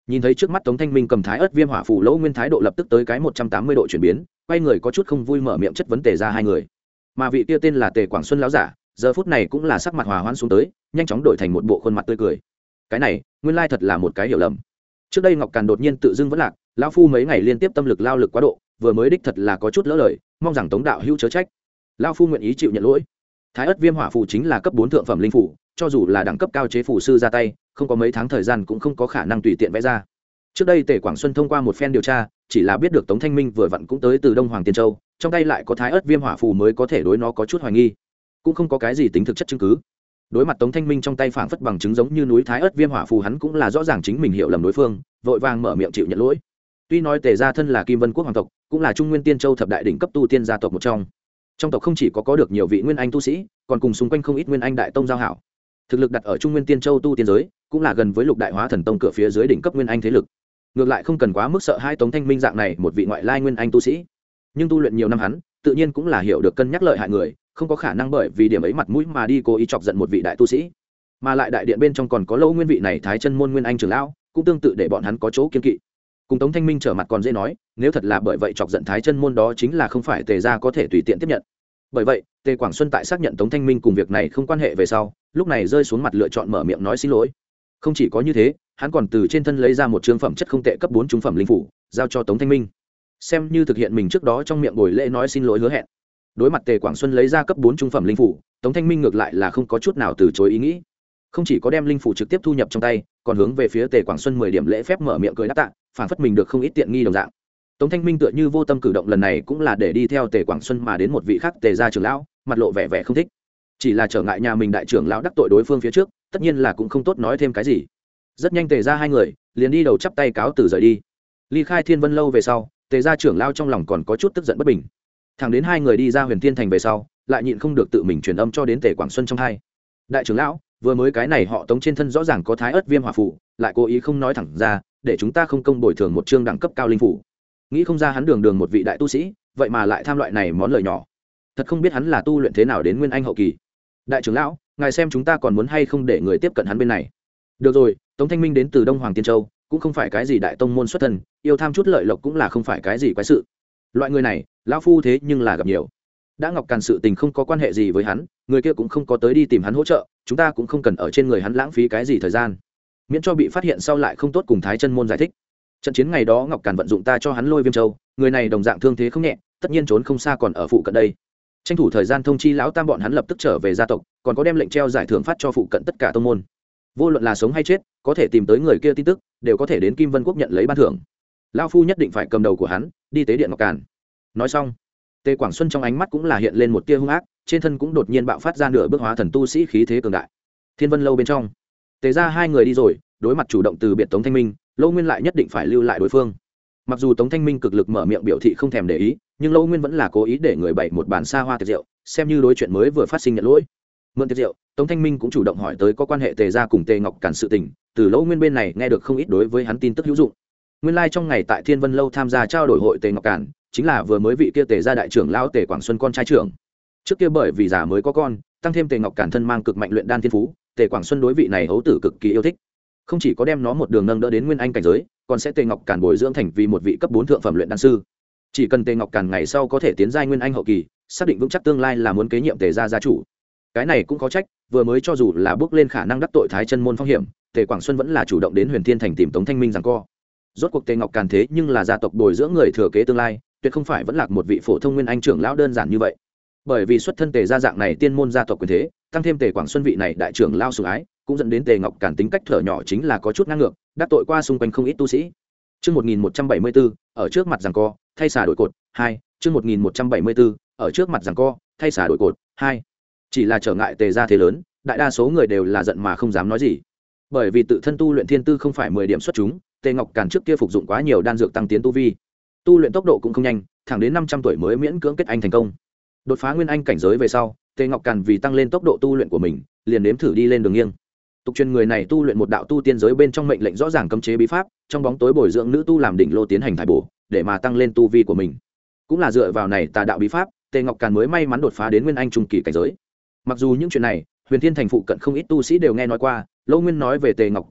Nhìn thấy trước mắt Tống Thanh Minh cầm thái ớt viêm hỏa phù, Lỗ Nguyên thái độ lập tức tới cái 180 độ chuyển biến, quay người có chút không vui mở miệng chất vấn Tề ra hai người. Mà vị kia tên là Tề Quảng Xuân lão giả, giờ phút này cũng là sắc mặt hòa hoãn xuống tới, nhanh chóng đổi thành một bộ khuôn mặt tươi cười. Cái này, nguyên lai thật là một cái hiểu lầm. Trước đây Ngọc Càn đột nhiên tự dưng vẫn lạc, lão phu mấy ngày liên tiếp tâm lực lao lực quá độ, vừa mới đích thật là có chút lỡ lời, mong rằng Tống đạo hữu chớ trách. Lão phu nguyện ý chịu nhận lỗi. Thái ớt viêm hỏa phù chính là cấp 4 thượng phẩm linh phù, cho dù là đẳng cấp cao chế phù sư ra tay, không có mấy tháng thời gian cũng không có khả năng tùy tiện vẽ ra. Trước đây Tề Quảng Xuân thông qua một phen điều tra, chỉ là biết được Tống Thanh Minh vừa vặn cũng tới từ Đông Hoàng Tiên Châu, trong tay lại có thái ớt viêm hỏa phù mới có thể đối nó có chút hoài nghi, cũng không có cái gì tính thực chất chứng cứ. Đối mặt Tống Thanh Minh trong tay phảng phất bằng chứng giống như núi thái ớt viêm hỏa phù, hắn cũng là rõ ràng chính mình hiểu lầm đối phương, vội vàng mở miệng chịu nhận lỗi. Tuy nói Tề gia thân là Kim Vân quốc hoàng tộc, cũng là Trung Nguyên Tiên Châu thập đại đỉnh cấp tu tiên gia tộc một trong tộc không chỉ có được nhiều vị nguyên anh tu sĩ, còn cùng xung quanh không ít nguyên anh đại tông giao hảo. Thực lực đặt ở Trung Nguyên Tiên Châu tu tiên giới, cũng là gần với Lục Đại Hóa Thần Tông cửa phía dưới đỉnh cấp nguyên anh thế lực. Ngược lại không cần quá mức sợ hai Tống Thanh Minh dạng này một vị ngoại lai nguyên anh tu sĩ, nhưng tu luyện nhiều năm hắn, tự nhiên cũng là hiểu được cân nhắc lợi hại người, không có khả năng bởi vì điểm ấy mặt mũi mà đi cố ý chọc giận một vị đại tu sĩ. Mà lại đại điện bên trong còn có Lỗ Nguyên vị này thái chân môn nguyên anh trưởng lão, cũng tương tự để bọn hắn có chỗ kiên kỵ. Cùng Tống Thanh Minh trở mặt còn dễ nói, nếu thật là bởi vậy chọc giận thái chân môn, đó chính là không phải Tề gia có thể tùy tiện tiếp nhận. Bởi vậy Tề Quảng Xuân tại xác nhận Tống Thanh Minh cùng việc này không quan hệ về sau, lúc này rơi xuống mặt lựa chọn mở miệng nói xin lỗi. Không chỉ có như thế, hắn còn từ trên thân lấy ra một trương phẩm chất không tệ cấp 4 trung phẩm linh phủ, giao cho Tống Thanh Minh, xem như thực hiện mình trước đó trong miệng buổi lễ nói xin lỗi hứa hẹn. Đối mặt Tề Quảng Xuân lấy ra cấp 4 trung phẩm linh phủ, Tống Thanh Minh ngược lại là không có chút nào từ chối ý nghĩ, không chỉ có đem linh phủ trực tiếp thu nhập trong tay, còn hướng về phía Tề Quảng Xuân 10 điểm lễ phép mở miệng cười đáp tạ, phảng phất mình được không ít tiện nghi đồng dạng. Tống Thanh Minh tựa như vô tâm cử động lần này cũng là để đi theo Tề Quảng Xuân mà đến một vị khác Tề gia trưởng lão, mặt lộ vẻ vẻ không thích, chỉ là trở ngại nhà mình đại trưởng lão đắc tội đối phương phía trước, tất nhiên là cũng không tốt nói thêm cái gì. Rất nhanh Tề gia hai người liền đi đầu chắp tay cáo từ rời đi. Ly khai Thiên Vân lâu về sau, Tề gia trưởng lão trong lòng còn có chút tức giận bất bình. Thẳng đến hai người đi ra Huyền Thiên thành về sau, lại nhịn không được tự mình truyền âm cho đến Tề Quảng Xuân trong tai. Đại trưởng lão, vừa mới cái này họ Tống trên thân rõ ràng có thái ớt viêm hỏa phù, lại cố ý không nói thẳng ra, để chúng ta không công bồi thường một chương đẳng cấp cao linh phủ. Nghĩ không ra hắn đường đường một vị đại tu sĩ, vậy mà lại tham loại này món lời nhỏ. Thật không biết hắn là tu luyện thế nào đến nguyên anh hậu kỳ. Đại trưởng lão, ngài xem chúng ta còn muốn hay không để người tiếp cận hắn bên này. Được rồi, Tống Thanh Minh đến từ Đông Hoàng Tiên Châu, cũng không phải cái gì đại tông môn xuất thân, yêu tham chút lợi lộc cũng là không phải cái gì quái sự. Loại người này, lão phu thế nhưng là gặp nhiều. Đã Ngọc Càn sự tình không có quan hệ gì với hắn, người kia cũng không có tới đi tìm hắn hỗ trợ, chúng ta cũng không cần ở trên người hắn lãng phí cái gì thời gian, miễn cho bị phát hiện sau lại không tốt cùng thái chân môn giải thích. Trận chiến ngày đó Ngọc Càn vận dụng ta cho hắn Lôi Viêm Châu, người này đồng dạng thương thế không nhẹ, tất nhiên trốn không xa còn ở phụ cận đây. Tranh thủ thời gian thông chi lão tam bọn hắn lập tức trở về gia tộc, còn có đem lệnh treo giải thưởng phát cho phụ cận tất cả tông môn. Vô luận là sống hay chết, có thể tìm tới người kia tin tức, đều có thể đến Kim Vân quốc nhận lấy ban thưởng. Lão phu nhất định phải cầm đầu của hắn, đi tế điện Ngọc Càn. Nói xong, Tề Quảng Xuân trong ánh mắt cũng là hiện lên một tia hung ác, trên thân cũng đột nhiên bạo phát ra nửa bước hóa thần tu sĩ khí thế cường đại. Thiên Vân lâu bên trong, Tề ra hai người đi rồi, đối mặt chủ động từ biệt Tống Thanh Minh, Lô Nguyên lại nhất định phải lưu lại đối phương. Mặc dù Tống Thanh Minh cực lực mở miệng biểu thị không thèm để ý, nhưng Lô Nguyên vẫn là cố ý để người bày một bàn xa hoa tiệc rượu, xem như đối chuyện mới vừa phát sinh nhận lỗi. Mượn tiệc rượu, Tống Thanh Minh cũng chủ động hỏi tới có quan hệ Tề gia cùng Tề Ngọc Càn sự tình, từ Lô Nguyên bên này nghe được không ít đối với hắn tin tức hữu dụng. Nguyên lai trong ngày tại Thiên Vân lâu tham gia trao đổi hội Tề Ngọc Càn, chính là vừa mới vị kia Tề gia đại trưởng lão Tề Quảng Xuân con trai trưởng. Trước kia bởi vì già mới có con, tăng thêm Tề Ngọc Càn thân mang cực mạnh luyện đan thiên phú, Tề Quảng Xuân đối vị này hấu tử cực kỳ yêu thích. Không chỉ có đem nó một đường nâng đỡ đến nguyên anh cảnh giới, còn sẽ Tề Ngọc Càn bồi dưỡng thành vì một vị cấp 4 thượng phẩm luyện đan sư. Chỉ cần Tề Ngọc Càn ngày sau có thể tiến giai nguyên anh hậu kỳ, xác định vững chắc tương lai là muốn kế nhiệm Tề gia gia chủ. Cái này cũng có trách, vừa mới cho dù là bước lên khả năng đắc tội thái chân môn phong hiểm, Tề Quảng Xuân vẫn là chủ động đến Huyền Thiên thành tìm Tống Thanh Minh giằng co. Rốt cuộc Tề Ngọc Càn thế nhưng là gia tộc bồi dưỡng người thừa kế tương lai, tuyệt không phải vẫn là một vị phổ thông nguyên anh trưởng lão đơn giản như vậy. Bởi vì xuất thân Tề gia dạng này tiên môn gia tộc quyền thế, tăng thêm Tề Quảng Xuân vị này đại trưởng lão sủng ái, cũng dẫn đến Tề Ngọc Càn tính cách thở nhỏ chính là có chút ngang ngược, đắc tội qua xung quanh không ít tu sĩ. Chương 1174, ở trước mặt giằng co, thay xả đổi cột, 2, chương 1174, ở trước mặt giằng co, thay xả đổi cột, 2. Chỉ là trở ngại Tề gia thế lớn, đại đa số người đều là giận mà không dám nói gì. Bởi vì tự thân tu luyện thiên tư không phải 10 điểm xuất chúng, Tề Ngọc Càn trước kia phục dụng quá nhiều đan dược tăng tiến tu vi, tu luyện tốc độ cũng không nhanh, thẳng đến 500 tuổi mới miễn cưỡng kết anh thành công. Đột phá nguyên anh cảnh giới về sau, Tề Ngọc Càn vì tăng lên tốc độ tu luyện của mình, liền nếm thử đi lên đường nghiêng. Tục truyền người này tu luyện một đạo tu tiên giới bên trong mệnh lệnh rõ ràng cấm chế bí pháp, trong bóng tối bồi dưỡng nữ tu làm đỉnh lô tiến hành thải bổ, để mà tăng lên tu vi của mình. Cũng là dựa vào này tà đạo bí pháp, Tề Ngọc Càn mới may mắn đột phá đến nguyên anh trung kỳ cảnh giới. Mặc dù những chuyện này, Huyền Thiên thành phụ cận không ít tu sĩ đều nghe nói qua, Lô Nguyên nói về Tề Ngọc Càn lúc,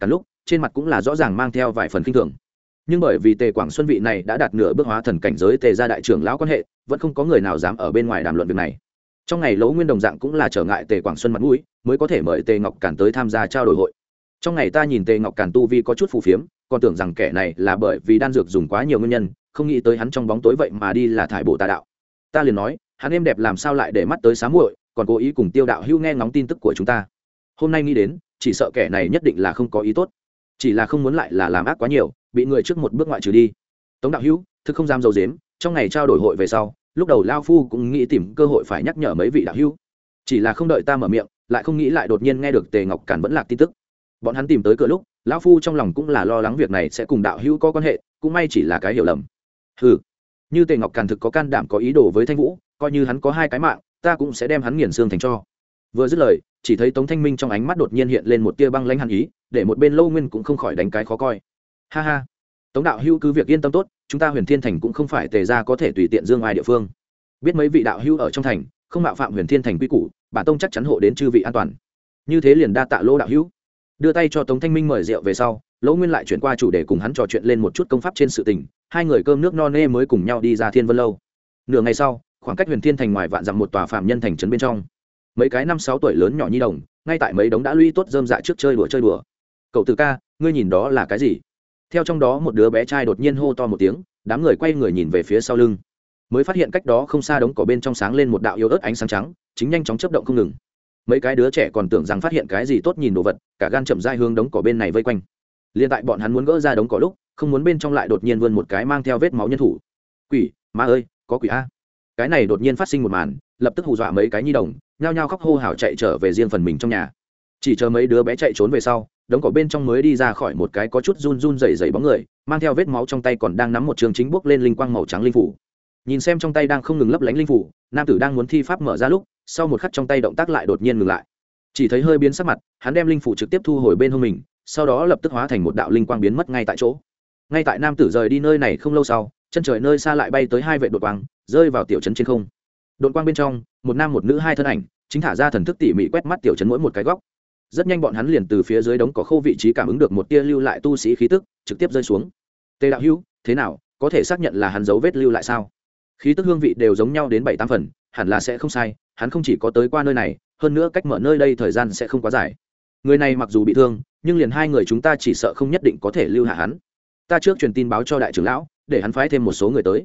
trên mặt cũng là rõ ràng mang theo vài phần khinh thường. Nhưng bởi vì Tề Quảng Xuân vị này đã đạt nửa bước hóa thần cảnh giới Tề gia đại trưởng lão quan hệ, vẫn không có người nào dám ở bên ngoài đàm luận việc này. Trong ngày Lỗ Nguyên đồng dạng cũng là trở ngại Tề Quảng Xuân mặt mũi, mới có thể mời Tề Ngọc Càn tới tham gia trao đổi hội. Trong ngày ta nhìn Tề Ngọc Càn tu vi có chút phù phiếm, còn tưởng rằng kẻ này là bởi vì đan dược dùng quá nhiều nguyên nhân, không nghĩ tới hắn trong bóng tối vậy mà đi là thải bộ tà đạo. Ta liền nói, hắn êm đẹp làm sao lại để mắt tới xá muội, còn cố ý cùng Tiêu đạo hữu nghe ngóng tin tức của chúng ta. Hôm nay nghĩ đến, chỉ sợ kẻ này nhất định là không có ý tốt, chỉ là không muốn lại là làm ác quá nhiều, bị người trước một bước ngoại trừ đi. Tống đạo hữu thực không dám dầu dếm, trong ngày trao đổi hội về sau, lúc đầu lao phu cũng nghĩ tìm cơ hội phải nhắc nhở mấy vị đạo hữu, chỉ là không đợi ta mở miệng, lại không nghĩ lại đột nhiên nghe được Tề Ngọc Càn vẫn lạc tin tức. Bọn hắn tìm tới cửa lúc, lão phu trong lòng cũng là lo lắng việc này sẽ cùng đạo hữu có quan hệ, cũng may chỉ là cái hiểu lầm. Hừ, như Tề Ngọc Càn thực có can đảm có ý đồ với Thanh Vũ, coi như hắn có hai cái mạng, ta cũng sẽ đem hắn nghiền xương thành tro. Vừa dứt lời, chỉ thấy Tống Thanh Minh trong ánh mắt đột nhiên hiện lên một tia băng lãnh hàn ý, để một bên Lâu Nguyên cũng không khỏi đánh cái khó coi. Ha ha, Tống đạo hữu cứ việc yên tâm tốt, chúng ta Huyền Thiên Thành cũng không phải Tề gia có thể tùy tiện dương ai địa phương. Biết mấy vị đạo hữu ở trong thành, không mạo phạm Huyền Thiên Thành quy củ, bản tông chắc chắn hộ đến chư vị an toàn. Như thế liền đa tạ Lỗ đạo hữu. Đưa tay cho Tống Thanh Minh mời rượu về sau, Lỗ Nguyên lại chuyển qua chủ đề cùng hắn trò chuyện lên một chút công pháp trên sự tình, hai người cơm nước no nê mới cùng nhau đi ra Thiên Vân lâu. Nửa ngày sau, khoảng cách Huyền Thiên Thành ngoài vạn dặm một tòa phạm nhân thành trấn bên trong, mấy cái 5-6 tuổi lớn nhỏ nhi đồng, ngay tại mấy đống đã lũy tốt rơm dạ trước chơi đùa. Cậu Từ ca, ngươi nhìn đó là cái gì? Theo trong đó một đứa bé trai đột nhiên hô to một tiếng, đám người quay người nhìn về phía sau lưng, mới phát hiện cách đó không xa đống cỏ bên trong sáng lên một đạo yếu ớt ánh sáng trắng, chính nhanh chóng chớp động không ngừng. Mấy cái đứa trẻ còn tưởng rằng phát hiện cái gì tốt nhìn đồ vật, cả gan chậm rãi hướng đống cỏ bên này vây quanh. Liên tại bọn hắn muốn gỡ ra đống cỏ lúc, không muốn bên trong lại đột nhiên vươn một cái mang theo vết máu nhân thủ. Quỷ, ma ơi, có quỷ a! Cái này đột nhiên phát sinh một màn, lập tức hù dọa mấy cái nhi đồng, nhao nhao khóc hô hào chạy trở về riêng phần mình trong nhà. Chỉ chờ mấy đứa bé chạy trốn về sau, đống cỏ bên trong mới đi ra khỏi một cái có chút run run rẩy rẩy bóng người, mang theo vết máu trong tay còn đang nắm một trường chính bốc lên linh quang màu trắng linh phủ. Nhìn xem trong tay đang không ngừng lấp lánh linh phủ, nam tử đang muốn thi pháp mở ra lúc, sau một khắc trong tay động tác lại đột nhiên ngừng lại. Chỉ thấy hơi biến sắc mặt, hắn đem linh phủ trực tiếp thu hồi bên hông mình, sau đó lập tức hóa thành một đạo linh quang biến mất ngay tại chỗ. Ngay tại nam tử rời đi nơi này không lâu sau, chân trời nơi xa lại bay tới hai vệ đột quang, rơi vào tiểu trấn trên không. Đột quang bên trong, một nam một nữ hai thân ảnh, chính thả ra thần thức tỉ mỉ quét mắt tiểu trấn mỗi một cái góc. Rất nhanh bọn hắn liền từ phía dưới đống cỏ khô vị trí cảm ứng được một tia lưu lại tu sĩ khí tức, trực tiếp rơi xuống. Tề đạo hữu, thế nào, có thể xác nhận là hắn dấu vết lưu lại sao? Khí tức hương vị đều giống nhau đến 7-8 phần, hẳn là sẽ không sai, hắn không chỉ có tới qua nơi này, hơn nữa cách mở nơi đây thời gian sẽ không quá dài. Người này mặc dù bị thương, nhưng liền hai người chúng ta chỉ sợ không nhất định có thể lưu hạ hắn. Ta trước truyền tin báo cho đại trưởng lão, để hắn phái thêm một số người tới.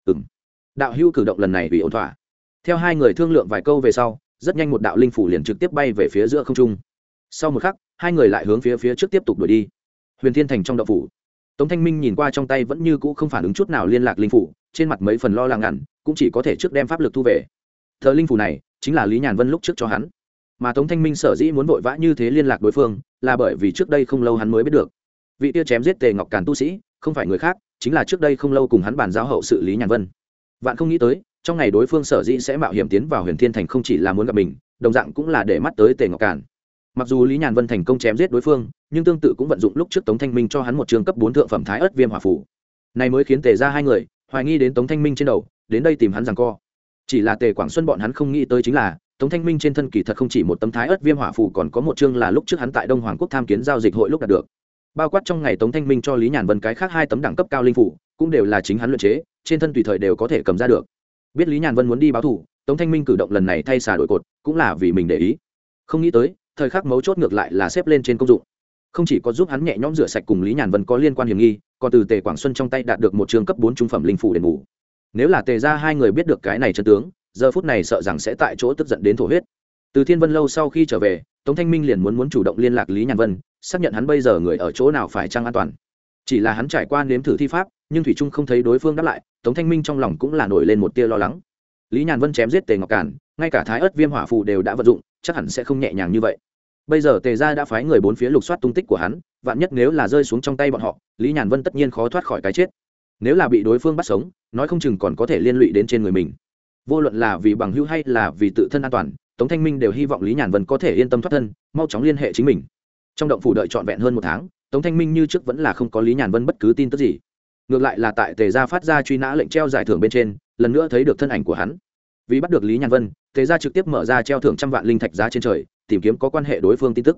Đạo hữu cử động lần này bị ổn thỏa. Theo hai người thương lượng vài câu về sau, rất nhanh một đạo linh phủ liền trực tiếp bay về phía giữa không trung. Sau một khắc, hai người lại hướng phía trước tiếp tục đuổi đi. Huyền Thiên Thành trong động phủ, Tống Thanh Minh nhìn qua trong tay vẫn như cũ không phản ứng chút nào liên lạc linh phủ, trên mặt mấy phần lo lắng ngẩn, cũng chỉ có thể trước đem pháp lực thu về. Tờ linh phủ này chính là Lý Nhàn Vân lúc trước cho hắn, mà Tống Thanh Minh sở dĩ muốn vội vã như thế liên lạc đối phương, là bởi vì trước đây không lâu hắn mới biết được, vị tiêu chém giết Tề Ngọc Càn tu sĩ, không phải người khác, chính là trước đây không lâu cùng hắn bàn giao hậu sự Lý Nhàn Vân. Vạn không nghĩ tới, trong ngày đối phương sở dĩ sẽ mạo hiểm tiến vào Huyền Thiên Thành không chỉ là muốn gặp mình, đồng dạng cũng là để mắt tới Tề Ngọc Càn. Mặc dù Lý Nhàn Vân thành công chém giết đối phương, nhưng tương tự cũng vận dụng lúc trước Tống Thanh Minh cho hắn một trường cấp 4 thượng phẩm Thái Ức Viêm Hỏa Phù. Này mới khiến Tề ra hai người hoài nghi đến Tống Thanh Minh trên đầu, đến đây tìm hắn giằng co. Chỉ là Tề Quảng Xuân bọn hắn không nghĩ tới chính là, Tống Thanh Minh trên thân kỳ thật không chỉ một tấm Thái Ức Viêm Hỏa Phù, còn có một chương là lúc trước hắn tại Đông Hoàng Quốc tham kiến giao dịch hội lúc đạt được. Bao quát trong ngày Tống Thanh Minh cho Lý Nhàn Vân cái khác hai tấm đẳng cấp cao linh phủ, cũng đều là chính hắn luyện chế, trên thân tùy thời đều có thể cầm ra được. Biết Lý Nhàn Vân muốn đi báo thù, Tống Thanh Minh cử động lần này thay xà đổi cột, cũng là vì mình để ý. Không nghĩ tới, thời khắc mấu chốt ngược lại là xếp lên trên công dụng, không chỉ có giúp hắn nhẹ nhõm rửa sạch cùng Lý Nhàn Vân có liên quan hiểm nghi, còn từ Tề Quảng Xuân trong tay đạt được một trường cấp 4 trung phẩm linh phủ đền bù. Nếu là Tề ra hai người biết được cái này chân tướng, giờ phút này sợ rằng sẽ tại chỗ tức giận đến thổ huyết. Từ Thiên Vân lâu sau khi trở về, Tống Thanh Minh liền muốn chủ động liên lạc Lý Nhàn Vân, xác nhận hắn bây giờ người ở chỗ nào phải chăng an toàn. Chỉ là hắn trải qua nếm thử thi pháp, nhưng thủy trung không thấy đối phương đáp lại, Tống Thanh Minh trong lòng cũng là nổi lên một tia lo lắng. Lý Nhàn Vân chém giết Tề Ngọc Càn, ngay cả Thái Ức Viêm Hỏa Phù đều đã vận dụng, chắc hẳn sẽ không nhẹ nhàng như vậy. Bây giờ Tề gia đã phái người bốn phía lục soát tung tích của hắn, vạn nhất nếu là rơi xuống trong tay bọn họ, Lý Nhàn Vân tất nhiên khó thoát khỏi cái chết. Nếu là bị đối phương bắt sống, nói không chừng còn có thể liên lụy đến trên người mình. Vô luận là vì bằng hữu hay là vì tự thân an toàn, Tống Thanh Minh đều hy vọng Lý Nhàn Vân có thể yên tâm thoát thân, mau chóng liên hệ chính mình. Trong động phủ đợi trọn vẹn hơn một tháng, Tống Thanh Minh như trước vẫn là không có Lý Nhàn Vân bất cứ tin tức gì. Ngược lại là tại Tề gia phát ra truy nã lệnh treo giải thưởng bên trên, lần nữa thấy được thân ảnh của hắn. Vì bắt được Lý Nhàn Vân, Tề gia trực tiếp mở ra treo thưởng trăm vạn linh thạch giá trên trời, tìm kiếm có quan hệ đối phương tin tức.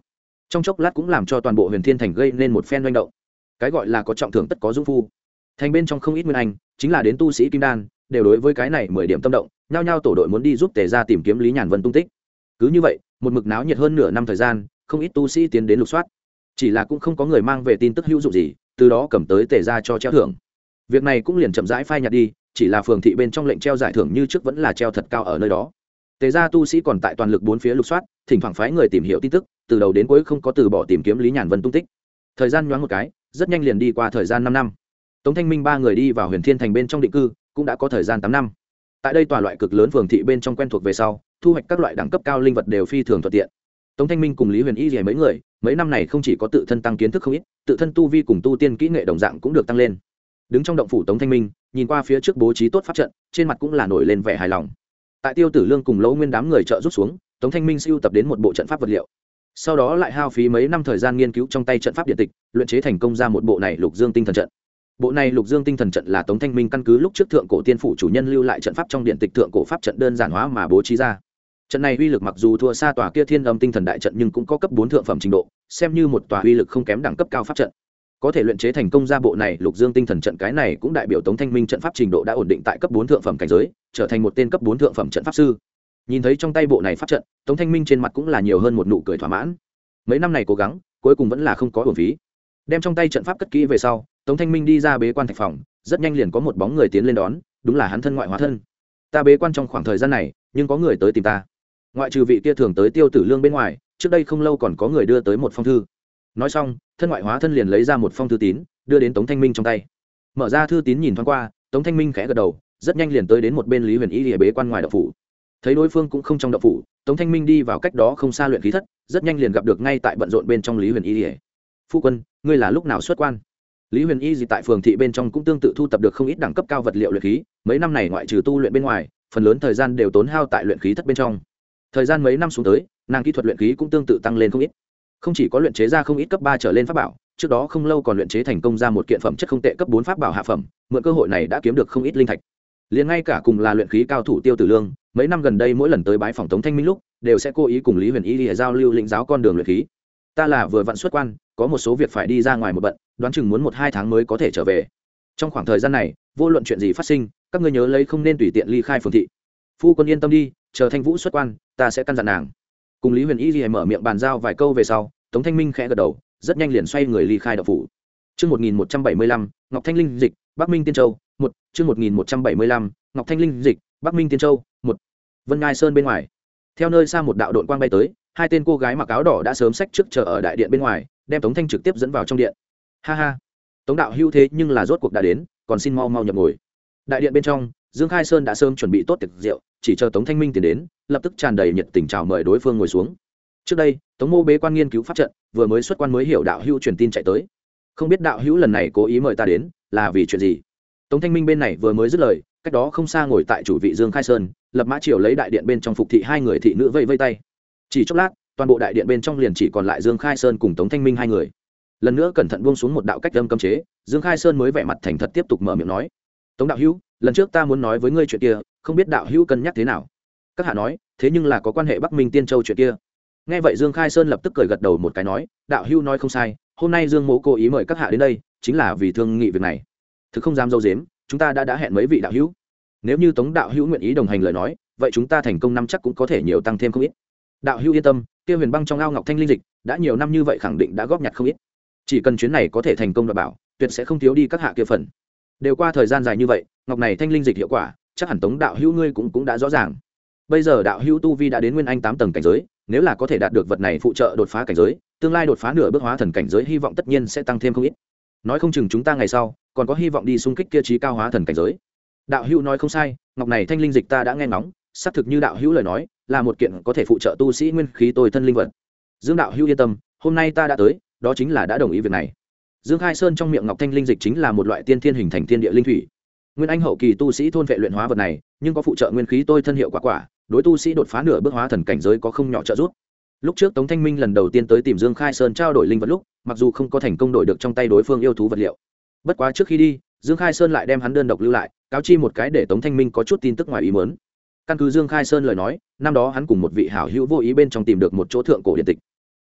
trong chốc lát cũng làm cho toàn bộ Huyền Thiên Thành gây nên một phen manh động. Cái gọi là có trọng thưởng tất có dũng phu, thành bên trong không ít nguyên anh chính là đến tu sĩ kim đan đều đối với cái này 10 điểm tâm động, nhao nhao tổ đội muốn đi giúp Tề gia tìm kiếm Lý Nhàn Vân tung tích. Cứ như vậy một mực náo nhiệt hơn nửa năm thời gian, không ít tu sĩ tiến đến lục soát, chỉ là cũng không có người mang về tin tức hữu dụng gì, từ đó cầm tới Tề gia cho treo thưởng. Việc này cũng liền chậm rãi phai nhạt đi, chỉ là phường thị bên trong lệnh treo giải thưởng như trước vẫn là treo thật cao ở nơi đó. Tề gia tu sĩ còn tại toàn lực bốn phía lục soát, thỉnh thoảng phái người tìm hiểu tin tức, từ đầu đến cuối không có từ bỏ tìm kiếm Lý Nhàn Vân tung tích. Thời gian nhoáng một cái, rất nhanh liền đi qua thời gian 5 năm. Tống Thanh Minh ba người đi vào Huyền Thiên Thành bên trong định cư, cũng đã có thời gian 8 năm. Tại đây tòa loại cực lớn phường thị bên trong quen thuộc về sau, thu hoạch các loại đẳng cấp cao linh vật đều phi thường thuận tiện. Tống Thanh Minh cùng Lý Huyền Y rìa mấy người, mấy năm này không chỉ có tự thân tăng kiến thức không ít, tự thân tu vi cùng tu tiên kỹ nghệ đồng dạng cũng được tăng lên. Đứng trong động phủ Tống Thanh Minh, nhìn qua phía trước bố trí tốt pháp trận, trên mặt cũng là nổi lên vẻ hài lòng. Tại Tiêu Tử Lương cùng Lỗ Nguyên đám người trợ giúp xuống, Tống Thanh Minh sưu tập đến một bộ trận pháp vật liệu. Sau đó lại hao phí mấy năm thời gian nghiên cứu trong tay trận pháp điện tịch, luyện chế thành công ra một bộ này Lục Dương Tinh Thần trận. Bộ này Lục Dương Tinh Thần trận là Tống Thanh Minh căn cứ lúc trước thượng cổ tiên phủ chủ nhân lưu lại trận pháp trong điện tịch thượng cổ pháp trận đơn giản hóa mà bố trí ra. Trận này uy lực mặc dù thua xa tòa kia Thiên Âm Tinh Thần đại trận nhưng cũng có cấp 4 thượng phẩm trình độ, xem như một tòa uy lực không kém đẳng cấp cao pháp trận. Có thể luyện chế thành công ra bộ này Lục Dương Tinh Thần trận, cái này cũng đại biểu Tống Thanh Minh trận pháp trình độ đã ổn định tại cấp 4 thượng phẩm cảnh giới, trở thành một tên cấp 4 thượng phẩm trận pháp sư. Nhìn thấy trong tay bộ này pháp trận, Tống Thanh Minh trên mặt cũng là nhiều hơn một nụ cười thỏa mãn. Mấy năm này cố gắng, cuối cùng vẫn là không có uổng phí. Đem trong tay trận pháp cất kỹ về sau, Tống Thanh Minh đi ra bế quan thạch phòng, rất nhanh liền có một bóng người tiến lên đón, đúng là hắn thân ngoại hóa thân. Ta bế quan trong khoảng thời gian này, nhưng có người tới tìm ta. Ngoại trừ vị kia thường tới Tiêu Tử Lương bên ngoài, trước đây không lâu còn có người đưa tới một phong thư. Nói xong, thân ngoại hóa thân liền lấy ra một phong thư tín, đưa đến Tống Thanh Minh trong tay. Mở ra thư tín nhìn thoáng qua, Tống Thanh Minh khẽ gật đầu, rất nhanh liền tới đến một bên Lý Huyền Y lìa bế quan ngoài động phủ. Thấy đối phương cũng không trong động phủ, Tống Thanh Minh đi vào cách đó không xa luyện khí thất, rất nhanh liền gặp được ngay tại bận rộn bên trong Lý Huyền Y lìa. Phu quân, ngươi là lúc nào xuất quan? Lý Huyền Y gì tại phường thị bên trong cũng tương tự thu tập được không ít đẳng cấp cao vật liệu luyện khí, mấy năm này ngoại trừ tu luyện bên ngoài, phần lớn thời gian đều tốn hao tại luyện khí thất bên trong. Thời gian mấy năm xuống tới, nàng kỹ thuật luyện khí cũng tương tự tăng lên không ít. Không chỉ có luyện chế ra không ít cấp 3 trở lên pháp bảo, trước đó không lâu còn luyện chế thành công ra một kiện phẩm chất không tệ cấp 4 pháp bảo hạ phẩm, mượn cơ hội này đã kiếm được không ít linh thạch. Liền ngay cả cùng là luyện khí cao thủ Tiêu Tử Lương, mấy năm gần đây mỗi lần tới bái phòng Tống Thanh Minh lúc, đều sẽ cố ý cùng Lý Huyền Y để giao lưu lĩnh giáo con đường luyện khí. Ta là vừa vặn xuất quan, có một số việc phải đi ra ngoài một bận, đoán chừng muốn 1-2 tháng mới có thể trở về. Trong khoảng thời gian này, vô luận chuyện gì phát sinh, các ngươi nhớ lấy không nên tùy tiện ly khai phường thị. Phu quân yên tâm đi, chờ Thanh Vũ xuất quan, ta sẽ căn dặn nàng. Cùng Lý Huyền Y mở miệng bàn giao vài câu về sau, Tống Thanh Minh khẽ gật đầu, rất nhanh liền xoay người ly khai động phủ. Chương 1175, Ngọc Thanh Linh dịch, Bắc Minh Tiên Châu, 1, chương 1175, Ngọc Thanh Linh dịch, Bắc Minh Tiên Châu, 1. Vân Ngai Sơn bên ngoài. Theo nơi xa một đạo đội quang bay tới, hai tên cô gái mặc áo đỏ đã sớm xách trước chờ ở đại điện bên ngoài, đem Tống Thanh trực tiếp dẫn vào trong điện. Ha ha, Tống đạo hữu thế nhưng là rốt cuộc đã đến, còn xin mau mau nhập ngồi. Đại điện bên trong, Dương Khai Sơn đã sớm chuẩn bị tốt tiệc rượu, chỉ chờ Tống Thanh Minh tiến đến, lập tức tràn đầy nhiệt tình chào mời đối phương ngồi xuống. Trước đây, Tống Mô bế quan nghiên cứu pháp trận, vừa mới xuất quan mới hiểu đạo hữu truyền tin chạy tới. Không biết đạo hữu lần này cố ý mời ta đến, là vì chuyện gì? Tống Thanh Minh bên này vừa mới dứt lời, cách đó không xa ngồi tại chủ vị Dương Khai Sơn, lập mã triều lấy đại điện bên trong phục thị hai người thị nữ vây vây tay. Chỉ chốc lát, toàn bộ đại điện bên trong liền chỉ còn lại Dương Khai Sơn cùng Tống Thanh Minh hai người. Lần nữa cẩn thận buông xuống một đạo cách âm cấm chế, Dương Khai Sơn mới vẻ mặt thành thật tiếp tục mở miệng nói: "Tống đạo hữu, lần trước ta muốn nói với ngươi chuyện kia, không biết đạo hữu cân nhắc thế nào?" Các hạ nói, thế nhưng là có quan hệ Bắc Minh Tiên Châu chuyện kia. Nghe vậy Dương Khai Sơn lập tức cười gật đầu một cái nói: "Đạo hữu nói không sai, hôm nay Dương Mỗ cố ý mời các hạ đến đây, chính là vì thương nghị việc này. Thực không dám dâu dếm, chúng ta đã hẹn mấy vị đạo hữu. Nếu như Tống đạo hữu nguyện ý đồng hành lời nói, vậy chúng ta thành công năm chắc cũng có thể nhiều tăng thêm không ít. Đạo hữu yên tâm, kia huyền băng trong ao Ngọc Thanh Linh dịch đã nhiều năm như vậy khẳng định đã góp nhặt không ít. Chỉ cần chuyến này có thể thành công đảm bảo, tuyệt sẽ không thiếu đi các hạ kia phần. Đều qua thời gian dài như vậy, Ngọc này Thanh Linh dịch hiệu quả, chắc hẳn Tống đạo hữu ngươi cũng đã rõ ràng. Bây giờ đạo hữu tu vi đã đến nguyên anh 8 tầng cảnh giới, nếu là có thể đạt được vật này phụ trợ đột phá cảnh giới, tương lai đột phá nửa bước hóa thần cảnh giới hy vọng tất nhiên sẽ tăng thêm không ít. Nói không chừng chúng ta ngày sau còn có hy vọng đi xung kích kia trí cao hóa thần cảnh giới. Đạo hữu nói không sai, Ngọc này Thanh Linh dịch ta đã nghe ngóng, xác thực như đạo hữu lời nói, là một kiện có thể phụ trợ tu sĩ nguyên khí tôi thân linh vật. Dương đạo hữu yên tâm, hôm nay ta đã tới, đó chính là đã đồng ý việc này. Dương Khai Sơn trong miệng Ngọc Thanh Linh dịch chính là một loại tiên thiên hình thành thiên địa linh thủy. Nguyên anh hậu kỳ tu sĩ thôn vệ luyện hóa vật này, nhưng có phụ trợ nguyên khí tôi thân hiệu quả, đối tu sĩ đột phá nửa bước hóa thần cảnh giới có không nhỏ trợ giúp. Lúc trước Tống Thanh Minh lần đầu tiên tới tìm Dương Khai Sơn trao đổi linh vật lúc, mặc dù không có thành công đổi được trong tay đối phương yêu thú vật liệu, bất quá trước khi đi, Dương Khai Sơn lại đem hắn đơn độc lưu lại, cáo chi một cái để Tống Thanh Minh có chút tin tức ngoài ý muốn. Căn cứ Dương Khai Sơn lời nói, năm đó hắn cùng một vị hảo hữu vô ý bên trong tìm được một chỗ thượng cổ điện tịch.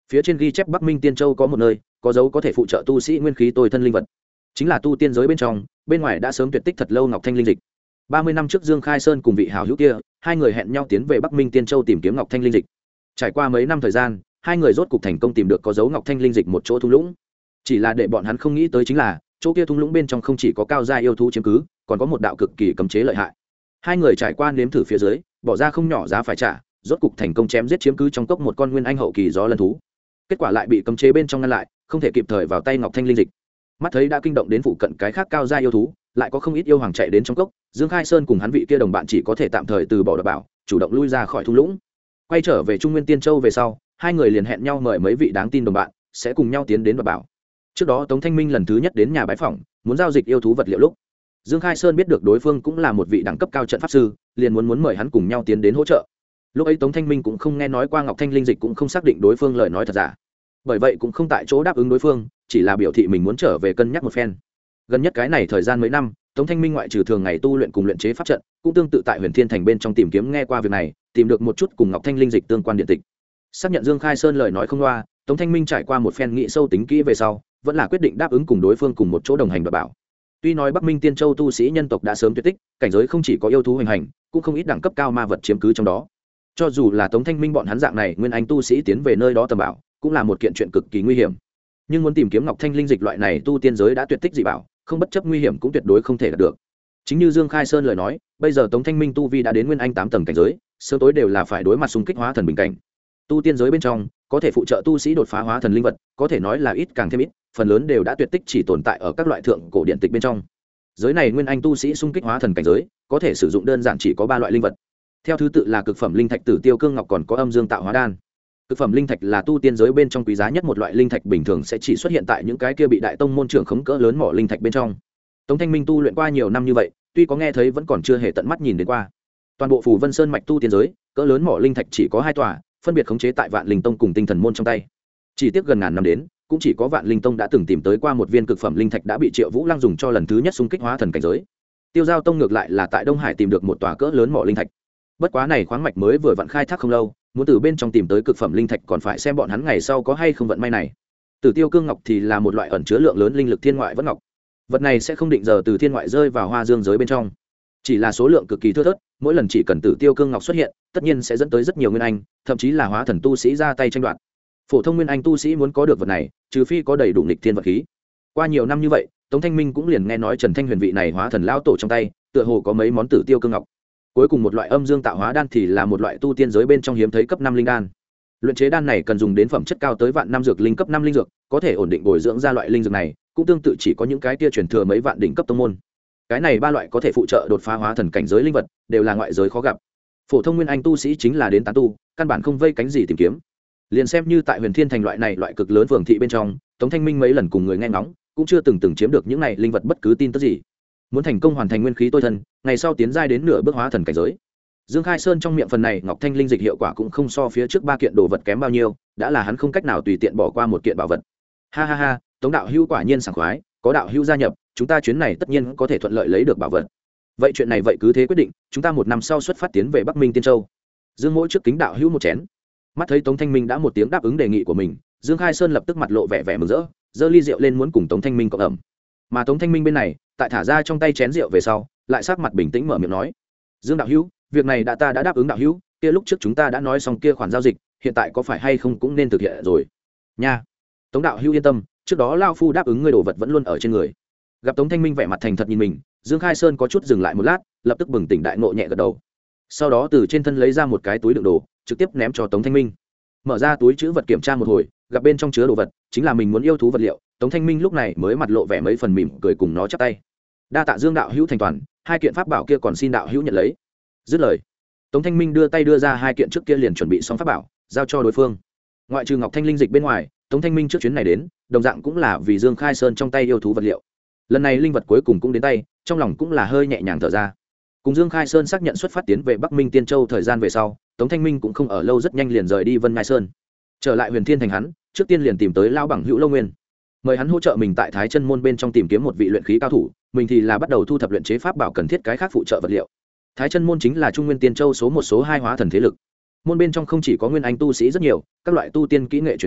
Phía trên ghi chép Bắc Minh Tiên Châu có một nơi có dấu có thể phụ trợ tu sĩ nguyên khí tôi thân linh vật, chính là tu tiên giới bên trong, bên ngoài đã sớm tuyệt tích thật lâu Ngọc Thanh linh dịch. 30 năm trước Dương Khai Sơn cùng vị hảo hữu kia, hai người hẹn nhau tiến về Bắc Minh Tiên Châu tìm kiếm Ngọc Thanh linh dịch. Trải qua mấy năm thời gian, hai người rốt cục thành công tìm được có dấu Ngọc Thanh linh dịch một chỗ thung lũng. Chỉ là để bọn hắn không nghĩ tới chính là, chỗ kia thung lũng bên trong không chỉ có cao gia yêu thú chiếm cứ, còn có một đạo cực kỳ cấm chế lợi hại. Hai người trải qua nếm thử phía dưới, bỏ ra không nhỏ giá phải trả, rốt cục thành công chém giết chiếm cứ trong cốc một con nguyên anh hậu kỳ gió lân thú. Kết quả lại bị cấm chế bên trong ngăn lại, không thể kịp thời vào tay Ngọc Thanh linh dịch. Mắt thấy đã kinh động đến phụ cận cái khác cao gia yêu thú, lại có không ít yêu hoàng chạy đến trong cốc, Dương Khai Sơn cùng hắn vị kia đồng bạn chỉ có thể tạm thời từ bỏ đảm bảo, chủ động lui ra khỏi thung lũng. Quay trở về Trung Nguyên Tiên Châu về sau, hai người liền hẹn nhau mời mấy vị đáng tin đồng bạn sẽ cùng nhau tiến đến đảm bảo. Trước đó Tống Thanh Minh lần thứ nhất đến nhà bái phỏng, muốn giao dịch yêu thú vật liệu lúc, Dương Khai Sơn biết được đối phương cũng là một vị đẳng cấp cao trận pháp sư, liền muốn mời hắn cùng nhau tiến đến hỗ trợ. Lúc ấy Tống Thanh Minh cũng không nghe nói qua Ngọc Thanh linh dịch, cũng không xác định đối phương lời nói thật giả, bởi vậy cũng không tại chỗ đáp ứng đối phương, chỉ là biểu thị mình muốn trở về cân nhắc một phen. Gần nhất cái này thời gian mấy năm, Tống Thanh Minh ngoại trừ thường ngày tu luyện cùng luyện chế pháp trận, cũng tương tự tại Huyền Thiên Thành bên trong tìm kiếm nghe qua việc này, tìm được một chút cùng Ngọc Thanh linh dịch tương quan điện tịch. Xác nhận Dương Khai Sơn lời nói không loa, Tống Thanh Minh trải qua một phen nghĩ sâu tính kỹ về sau, vẫn là quyết định đáp ứng cùng đối phương cùng một chỗ đồng hành đảm bảo. Tuy nói Bắc Minh Tiên Châu tu sĩ nhân tộc đã sớm tuyệt tích, cảnh giới không chỉ có yêu thú hoành hành, cũng không ít đẳng cấp cao ma vật chiếm cứ trong đó. Cho dù là Tống Thanh Minh bọn hắn dạng này nguyên anh tu sĩ tiến về nơi đó tầm bảo, cũng là một kiện chuyện cực kỳ nguy hiểm. Nhưng muốn tìm kiếm Ngọc Thanh linh dịch loại này tu tiên giới đã tuyệt tích dị bảo, không bất chấp nguy hiểm cũng tuyệt đối không thể đạt được. Chính như Dương Khai Sơn lời nói, bây giờ Tống Thanh Minh tu vi đã đến nguyên anh 8 tầng cảnh giới, sớm tối đều là phải đối mặt xung kích hóa thần bình cảnh. Tu tiên giới bên trong, có thể phụ trợ tu sĩ đột phá hóa thần linh vật, có thể nói là ít càng thêm ít, phần lớn đều đã tuyệt tích chỉ tồn tại ở các loại thượng cổ điện tịch bên trong. Giới này nguyên anh tu sĩ xung kích hóa thần cảnh giới, có thể sử dụng đơn giản chỉ có 3 loại linh vật. Theo thứ tự là cực phẩm linh thạch, Tử Tiêu Cương Ngọc, còn có âm dương tạo hóa đan. Cực phẩm linh thạch là tu tiên giới bên trong quý giá nhất một loại linh thạch, bình thường sẽ chỉ xuất hiện tại những cái kia bị đại tông môn trưởng khống cỡ lớn mỏ linh thạch bên trong. Tống Thanh Minh tu luyện qua nhiều năm như vậy, tuy có nghe thấy vẫn còn chưa hề tận mắt nhìn đến qua. Toàn bộ Phù Vân Sơn mạch tu tiên giới, cỡ lớn mỏ linh thạch chỉ có 2 tòa, phân biệt khống chế tại Vạn Linh Tông cùng Tinh Thần môn trong tay. Chỉ tiếc gần ngàn năm đến, cũng chỉ có Vạn Linh Tông đã từng tìm tới qua một viên cực phẩm linh thạch đã bị Triệu Vũ Lăng dùng cho lần thứ nhất xung kích hóa thần cảnh giới. Tiêu Giao Tông ngược lại là tại Đông Hải tìm được một tòa cỡ lớn mỏ linh thạch. Bất quá này khoáng mạch mới vừa vặn khai thác không lâu, muốn từ bên trong tìm tới cực phẩm linh thạch còn phải xem bọn hắn ngày sau có hay không vận may này. Tử Tiêu Cương Ngọc thì là một loại ẩn chứa lượng lớn linh lực thiên ngoại vẫn ngọc. Vật này sẽ không định giờ từ thiên ngoại rơi vào Hoa Dương giới bên trong, chỉ là số lượng cực kỳ thưa thớt, mỗi lần chỉ cần Tử Tiêu Cương Ngọc xuất hiện, tất nhiên sẽ dẫn tới rất nhiều nguyên anh, thậm chí là hóa thần tu sĩ ra tay tranh đoạt. Phổ thông nguyên anh tu sĩ muốn có được vật này, trừ phi có đầy đủ nghịch thiên vật khí. Qua nhiều năm như vậy, Tống Thanh Minh cũng liền nghe nói Trần Thanh Huyền vị này hóa thần lão tổ trong tay, tựa hồ có mấy món Tử Tiêu Cương Ngọc. Cuối cùng một loại âm dương tạo hóa đan thì là một loại tu tiên giới bên trong hiếm thấy cấp 5 linh đan. Luyện chế đan này cần dùng đến phẩm chất cao tới vạn năm dược linh cấp 5 linh dược, có thể ổn định bồi dưỡng ra loại linh dược này, cũng tương tự chỉ có những cái kia truyền thừa mấy vạn đỉnh cấp tông môn. Cái này 3 loại có thể phụ trợ đột phá hóa thần cảnh giới linh vật, đều là ngoại giới khó gặp. Phổ thông nguyên anh tu sĩ chính là đến tán tu, căn bản không vây cánh gì tìm kiếm. Liền xem như tại Huyền Thiên Thành loại này loại cực lớn phường thị bên trong, Tống Thanh Minh mấy lần cùng người nghe ngóng, cũng chưa từng chiếm được những này linh vật bất cứ tin tức gì. Muốn thành công hoàn thành nguyên khí tôi thân, ngày sau tiến giai đến nửa bước hóa thần cảnh giới. Dương Khai Sơn trong miệng phần này Ngọc Thanh linh dịch hiệu quả cũng không so phía trước 3 kiện đồ vật kém bao nhiêu, đã là hắn không cách nào tùy tiện bỏ qua một kiện bảo vật. Ha ha ha, Tống đạo hữu quả nhiên sảng khoái, có đạo hữu gia nhập, chúng ta chuyến này tất nhiên có thể thuận lợi lấy được bảo vật. Vậy chuyện này vậy cứ thế quyết định, chúng ta 1 năm sau xuất phát tiến về Bắc Minh Tiên Châu. Dương Mỗi trước kính đạo hữu một chén. Mắt thấy Tống Thanh Minh đã một tiếng đáp ứng đề nghị của mình, Dương Khai Sơn lập tức mặt lộ vẻ mừng rỡ, giơ ly rượu lên muốn cùng Tống Thanh Minh cộng ẩm. Mà Tống Thanh Minh bên này, tại thả ra trong tay chén rượu về sau, lại sắc mặt bình tĩnh mở miệng nói: "Dương đạo hữu, việc này ta đã đáp ứng đạo hữu, kia lúc trước chúng ta đã nói xong kia khoản giao dịch, hiện tại có phải hay không cũng nên thực hiện rồi." Nha. Tống đạo hữu yên tâm, trước đó lão phu đáp ứng ngươi đồ vật vẫn luôn ở trên người. Gặp Tống Thanh Minh vẻ mặt thành thật nhìn mình, Dương Khai Sơn có chút dừng lại một lát, lập tức bừng tỉnh đại ngộ nhẹ gật đầu. Sau đó từ trên thân lấy ra một cái túi đựng đồ, trực tiếp ném cho Tống Thanh Minh. Mở ra túi trữ vật kiểm tra một hồi, gặp bên trong chứa đồ vật chính là mình muốn yêu thú vật liệu, Tống Thanh Minh lúc này mới mặt lộ vẻ mấy phần mỉm cười cùng nó chắp tay. Đa tạ Dương đạo hữu thành toàn, 2 kiện pháp bảo kia còn xin đạo hữu nhận lấy. Dứt lời, Tống Thanh Minh đưa tay đưa ra 2 kiện trước kia liền chuẩn bị xong pháp bảo, giao cho đối phương. Ngoại trừ Ngọc Thanh linh dịch bên ngoài, Tống Thanh Minh trước chuyến này đến, đồng dạng cũng là vì Dương Khai Sơn trong tay yêu thú vật liệu. Lần này linh vật cuối cùng cũng đến tay, trong lòng cũng là hơi nhẹ nhàng thở ra. Cùng Dương Khai Sơn xác nhận xuất phát tiến về Bắc Minh Tiên Châu thời gian về sau, Tống Thanh Minh cũng không ở lâu, rất nhanh liền rời đi Vân Nhai Sơn. Trở lại Huyền Thiên Thành hắn, trước tiên liền tìm tới lão bằng hữu Lâu Nguyên, mời hắn hỗ trợ mình tại Thái Chân môn bên trong tìm kiếm một vị luyện khí cao thủ, mình thì là bắt đầu thu thập luyện chế pháp bảo cần thiết cái khác phụ trợ vật liệu. Thái Chân môn chính là Trung Nguyên Tiên Châu số 1 số 2 hóa thần thế lực. Môn bên trong không chỉ có nguyên anh tu sĩ rất nhiều, các loại tu tiên kỹ nghệ truyền thừa,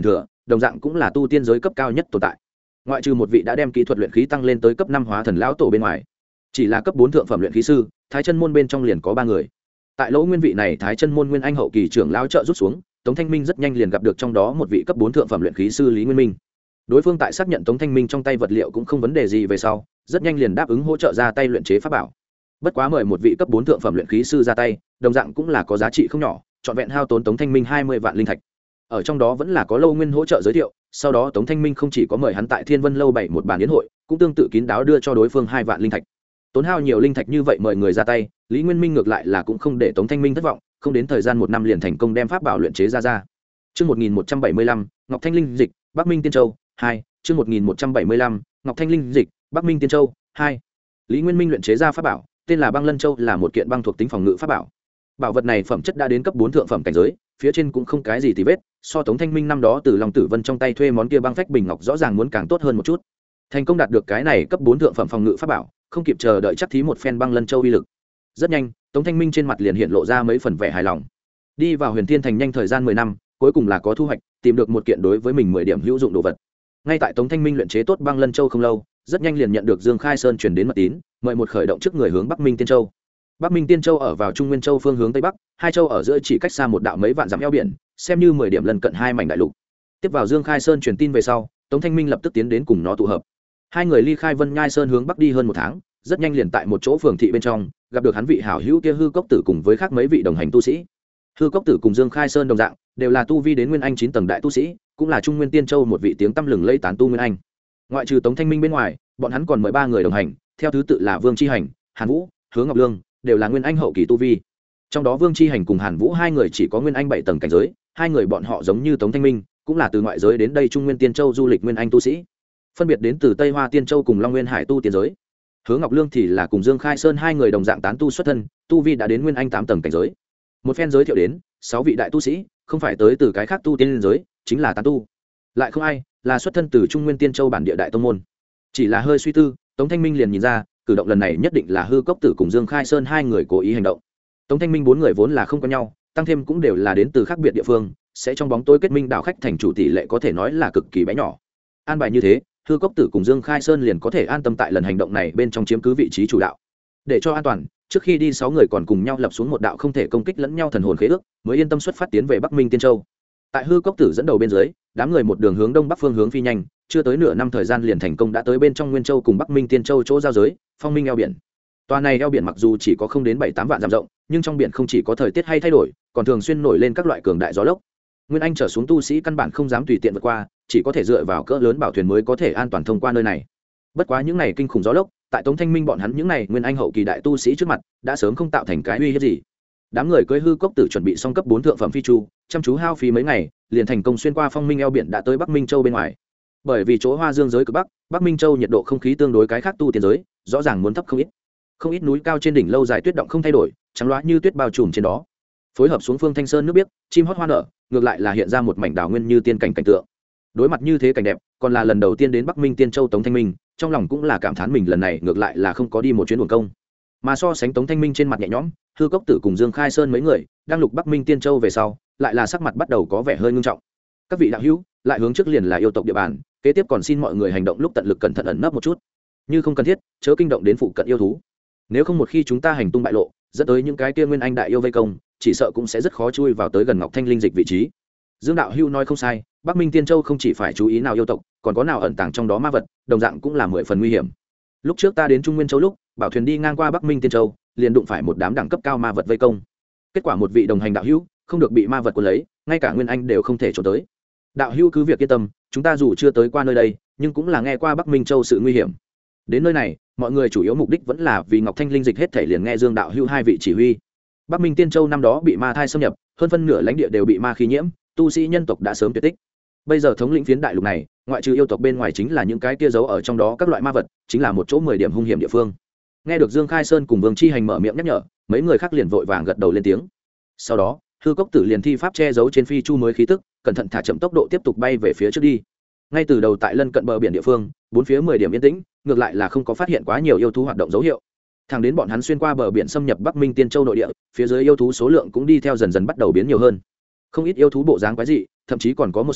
đồng dạng cũng là tu tiên giới cấp cao nhất tồn tại. Ngoại trừ một vị đã đem kỹ thuật luyện khí tăng lên tới cấp 5 hóa thần lão tổ bên ngoài, chỉ là cấp 4 thượng phẩm luyện khí sư, Thái Chân môn bên trong liền có 3 người. Tại Lỗ Nguyên vị này Thái Chân môn nguyên anh hậu kỳ trưởng lão trợ rút xuống, Tống Thanh Minh rất nhanh liền gặp được trong đó một vị cấp 4 thượng phẩm luyện khí sư Lý Nguyên Minh. Đối phương tại xác nhận Tống Thanh Minh trong tay vật liệu cũng không vấn đề gì về sau, rất nhanh liền đáp ứng hỗ trợ ra tay luyện chế pháp bảo. Bất quá mời một vị cấp 4 thượng phẩm luyện khí sư ra tay, đồng dạng cũng là có giá trị không nhỏ, trọn vẹn hao tốn Tống Thanh Minh 20 vạn linh thạch. Ở trong đó vẫn là có Lâu Nguyên hỗ trợ giới thiệu, sau đó Tống Thanh Minh không chỉ có mời hắn tại Thiên Vân lâu bày một bàn yến hội, cũng tương tự kín đáo đưa cho đối phương 2 vạn linh thạch. Tốn hao nhiều linh thạch như vậy mời người ra tay, Lý Nguyên Minh ngược lại là cũng không để Tống Thanh Minh thất vọng, không đến thời gian 1 năm liền thành công đem pháp bảo luyện chế ra. Chương 1175, Ngọc Thanh Linh dịch, Bắc Minh Tiên Châu 2, chương 1175, Ngọc Thanh Linh dịch, Bắc Minh Tiên Châu 2. Lý Nguyên Minh luyện chế ra pháp bảo, tên là Băng Lân Châu, là một kiện băng thuộc tính phòng ngự pháp bảo. Bảo vật này phẩm chất đã đến cấp 4 thượng phẩm cảnh giới, phía trên cũng không cái gì tì vết, so Tống Thanh Minh năm đó từ Long Tử Vân trong tay thuê món kia băng phách bình ngọc rõ ràng muốn càng tốt hơn một chút. Thành công đạt được cái này cấp 4 thượng phẩm phòng ngự pháp bảo, không kịp chờ đợi chắc thí một phen Băng Lân Châu uy lực. Rất nhanh, Tống Thanh Minh trên mặt liền hiện lộ ra mấy phần vẻ hài lòng. Đi vào Huyền Thiên Thành nhanh thời gian 10 năm, cuối cùng là có thu hoạch, tìm được một kiện đối với mình 10 điểm hữu dụng đồ vật. Ngay tại Tống Thanh Minh luyện chế tốt Băng Lân Châu không lâu, rất nhanh liền nhận được Dương Khai Sơn truyền đến mật tín, mời một khởi động trước người hướng Bắc Minh Tiên Châu. Bắc Minh Tiên Châu ở vào Trung Nguyên Châu phương hướng tây bắc, hai châu ở giữa chỉ cách xa một đạo mấy vạn dặm eo biển, xem như 10 điểm lần cận hai mảnh đại lục. Tiếp vào Dương Khai Sơn truyền tin về sau, Tống Thanh Minh lập tức tiến đến cùng nó tụ hợp. Hai người ly khai Vân Nhai Sơn hướng bắc đi hơn 1 tháng, rất nhanh liền tại một chỗ phường thị bên trong gặp được hắn vị hảo hữu kia Hư Cốc Tử cùng với khác mấy vị đồng hành tu sĩ. Hư Cốc Tử cùng Dương Khai Sơn đồng dạng, đều là tu vi đến Nguyên Anh 9 tầng đại tu sĩ, cũng là Trung Nguyên Tiên Châu một vị tiếng tăm lừng lẫy tán tu Nguyên Anh. Ngoại trừ Tống Thanh Minh bên ngoài, bọn hắn còn 13 người đồng hành, theo thứ tự là Vương Chi Hành, Hàn Vũ, Hứa Ngọc Lương, đều là Nguyên Anh hậu kỳ tu vi. Trong đó Vương Chi Hành cùng Hàn Vũ hai người chỉ có Nguyên Anh 7 tầng cảnh giới, hai người bọn họ giống như Tống Thanh Minh, cũng là từ ngoại giới đến đây Trung Nguyên Tiên Châu du lịch Nguyên Anh tu sĩ, phân biệt đến từ Tây Hoa Tiên Châu cùng Long Nguyên Hải tu tiên giới. Hứa Ngọc Lương thì là cùng Dương Khai Sơn hai người đồng dạng tán tu xuất thân, tu vi đã đến Nguyên Anh 8 tầng cảnh giới. Một phen giới thiệu đến 6 vị đại tu sĩ, không phải tới từ cái khác tu tiên giới, chính là tán tu. Lại không ai là xuất thân từ Trung Nguyên Tiên Châu bản địa đại tông môn. Chỉ là hơi suy tư, Tống Thanh Minh liền nhìn ra, cử động lần này nhất định là Hư Cốc Tử cùng Dương Khai Sơn hai người cố ý hành động. Tống Thanh Minh 4 người vốn là không có nhau, tăng thêm cũng đều là đến từ khác biệt địa phương, sẽ trong bóng tối kết minh đạo khách thành chủ tỷ lệ có thể nói là cực kỳ bé nhỏ. An bài như thế, Hư Cốc Tử cùng Dương Khai Sơn liền có thể an tâm tại lần hành động này bên trong chiếm cứ vị trí chủ đạo. Để cho an toàn, trước khi đi 6 người còn cùng nhau lập xuống một đạo không thể công kích lẫn nhau thần hồn khế ước, mới yên tâm xuất phát tiến về Bắc Minh Tiên Châu. Tại Hư Cốc Tử dẫn đầu bên dưới, đám người một đường hướng đông bắc phương hướng phi nhanh, chưa tới nửa năm thời gian liền thành công đã tới bên trong Nguyên Châu cùng Bắc Minh Tiên Châu chỗ giao giới, Phong Minh eo biển. Toa này eo biển mặc dù chỉ có không đến 7-8 vạn dặm rộng, nhưng trong biển không chỉ có thời tiết hay thay đổi, còn thường xuyên nổi lên các loại cường đại gió lốc. Nguyên Anh trở xuống tu sĩ căn bản không dám tùy tiện vượt qua, chỉ có thể dựa vào cỡ lớn bảo thuyền mới có thể an toàn thông qua nơi này. Bất quá những này kinh khủng gió lốc, tại Tống Thanh Minh bọn hắn những này Nguyên Anh hậu kỳ đại tu sĩ trước mặt, đã sớm không tạo thành cái uy hiếp gì. Đám người cưỡi Hư Cốc Tử chuẩn bị xong cấp 4 thượng phẩm phi chu, chăm chú hao phí mấy ngày, liền thành công xuyên qua Phong Minh eo biển đã tới Bắc Minh Châu bên ngoài. Bởi vì chỗ Hoa Dương giới cực bắc, Bắc Minh Châu nhiệt độ không khí tương đối cái khác tu tiên giới, rõ ràng muốn thấp không ít. Không ít núi cao trên đỉnh lâu dài tuyết động không thay đổi, trắng loá như tuyết bao trùm trên đó. Phối hợp xuống phương Thanh Sơn nước biếc, chim hót hoa nở, ngược lại là hiện ra một mảnh đảo nguyên như tiên cảnh cảnh tượng. Đối mặt như thế cảnh đẹp, còn là lần đầu tiên đến Bắc Minh Tiên Châu Tống Thanh Minh, trong lòng cũng là cảm thán mình lần này ngược lại là không có đi một chuyến uổng công. Mà so sánh Tống Thanh Minh trên mặt nhẹ nhõm, Hư Cốc Tử cùng Dương Khai Sơn mấy người đang lục Bắc Minh Tiên Châu về sau, lại là sắc mặt bắt đầu có vẻ hơi ngưng trọng. Các vị đạo hữu, lại hướng trước liền là yêu tộc địa bàn, kế tiếp còn xin mọi người hành động lúc tận lực cẩn thận ẩn nấp một chút, như không cần thiết chớ kinh động đến phụ cận yêu thú. Nếu không một khi chúng ta hành tung bại lộ, dẫn tới những cái kia Nguyên Anh đại yêu vây công, chỉ sợ cũng sẽ rất khó chui vào tới gần Ngọc Thanh Linh dịch vị trí. Dương đạo hữu nói không sai, Bắc Minh Tiên Châu không chỉ phải chú ý nào yêu tộc, còn có nào ẩn tàng trong đó ma vật, đồng dạng cũng là 10 phần nguy hiểm. Lúc trước ta đến Trung Nguyên Châu lúc, bảo thuyền đi ngang qua Bắc Minh Tiên Châu, liền đụng phải một đám đẳng cấp cao ma vật vây công. Kết quả một vị đồng hành đạo hữu không được bị ma vật cuốn lấy, ngay cả Nguyên Anh đều không thể trốn tới. Đạo hữu cứ việc yên tâm, chúng ta dù chưa tới qua nơi đây, nhưng cũng là nghe qua Bắc Minh Châu sự nguy hiểm. Đến nơi này, mọi người chủ yếu mục đích vẫn là vì Ngọc Thanh Linh dịch hết thảy liền nghe Dương đạo hữu hai vị chỉ huy. Bắc Minh Tiên Châu năm đó bị ma thai xâm nhập, hơn phân nửa lãnh địa đều bị ma khí nhiễm, tu sĩ nhân tộc đã sớm tuyệt tích. Bây giờ thống lĩnh phiến đại lục này, ngoại trừ yêu tộc bên ngoài chính là những cái kia giấu ở trong đó các loại ma vật, chính là một chỗ 10 điểm hung hiểm địa phương. Nghe được Dương Khai Sơn cùng Vương Chi Hành mở miệng nhắc nhở, mấy người khác liền vội vàng gật đầu lên tiếng. Sau đó, Hư Cốc Tử liền thi pháp che giấu trên phi chu mới khí tức, cẩn thận thả chậm tốc độ tiếp tục bay về phía trước đi. Ngay từ đầu tại lân cận bờ biển địa phương, bốn phía 10 điểm yên tĩnh, ngược lại là không có phát hiện quá nhiều yêu thú hoạt động dấu hiệu. Thẳng đến bọn hắn xuyên qua bờ biển xâm nhập Bắc Minh Tiên Châu nội địa, phía dưới yêu thú số lượng cũng đi theo dần dần bắt đầu biến nhiều hơn. Không ít yêu thú bộ dáng quái dị, thậm chí còn có một số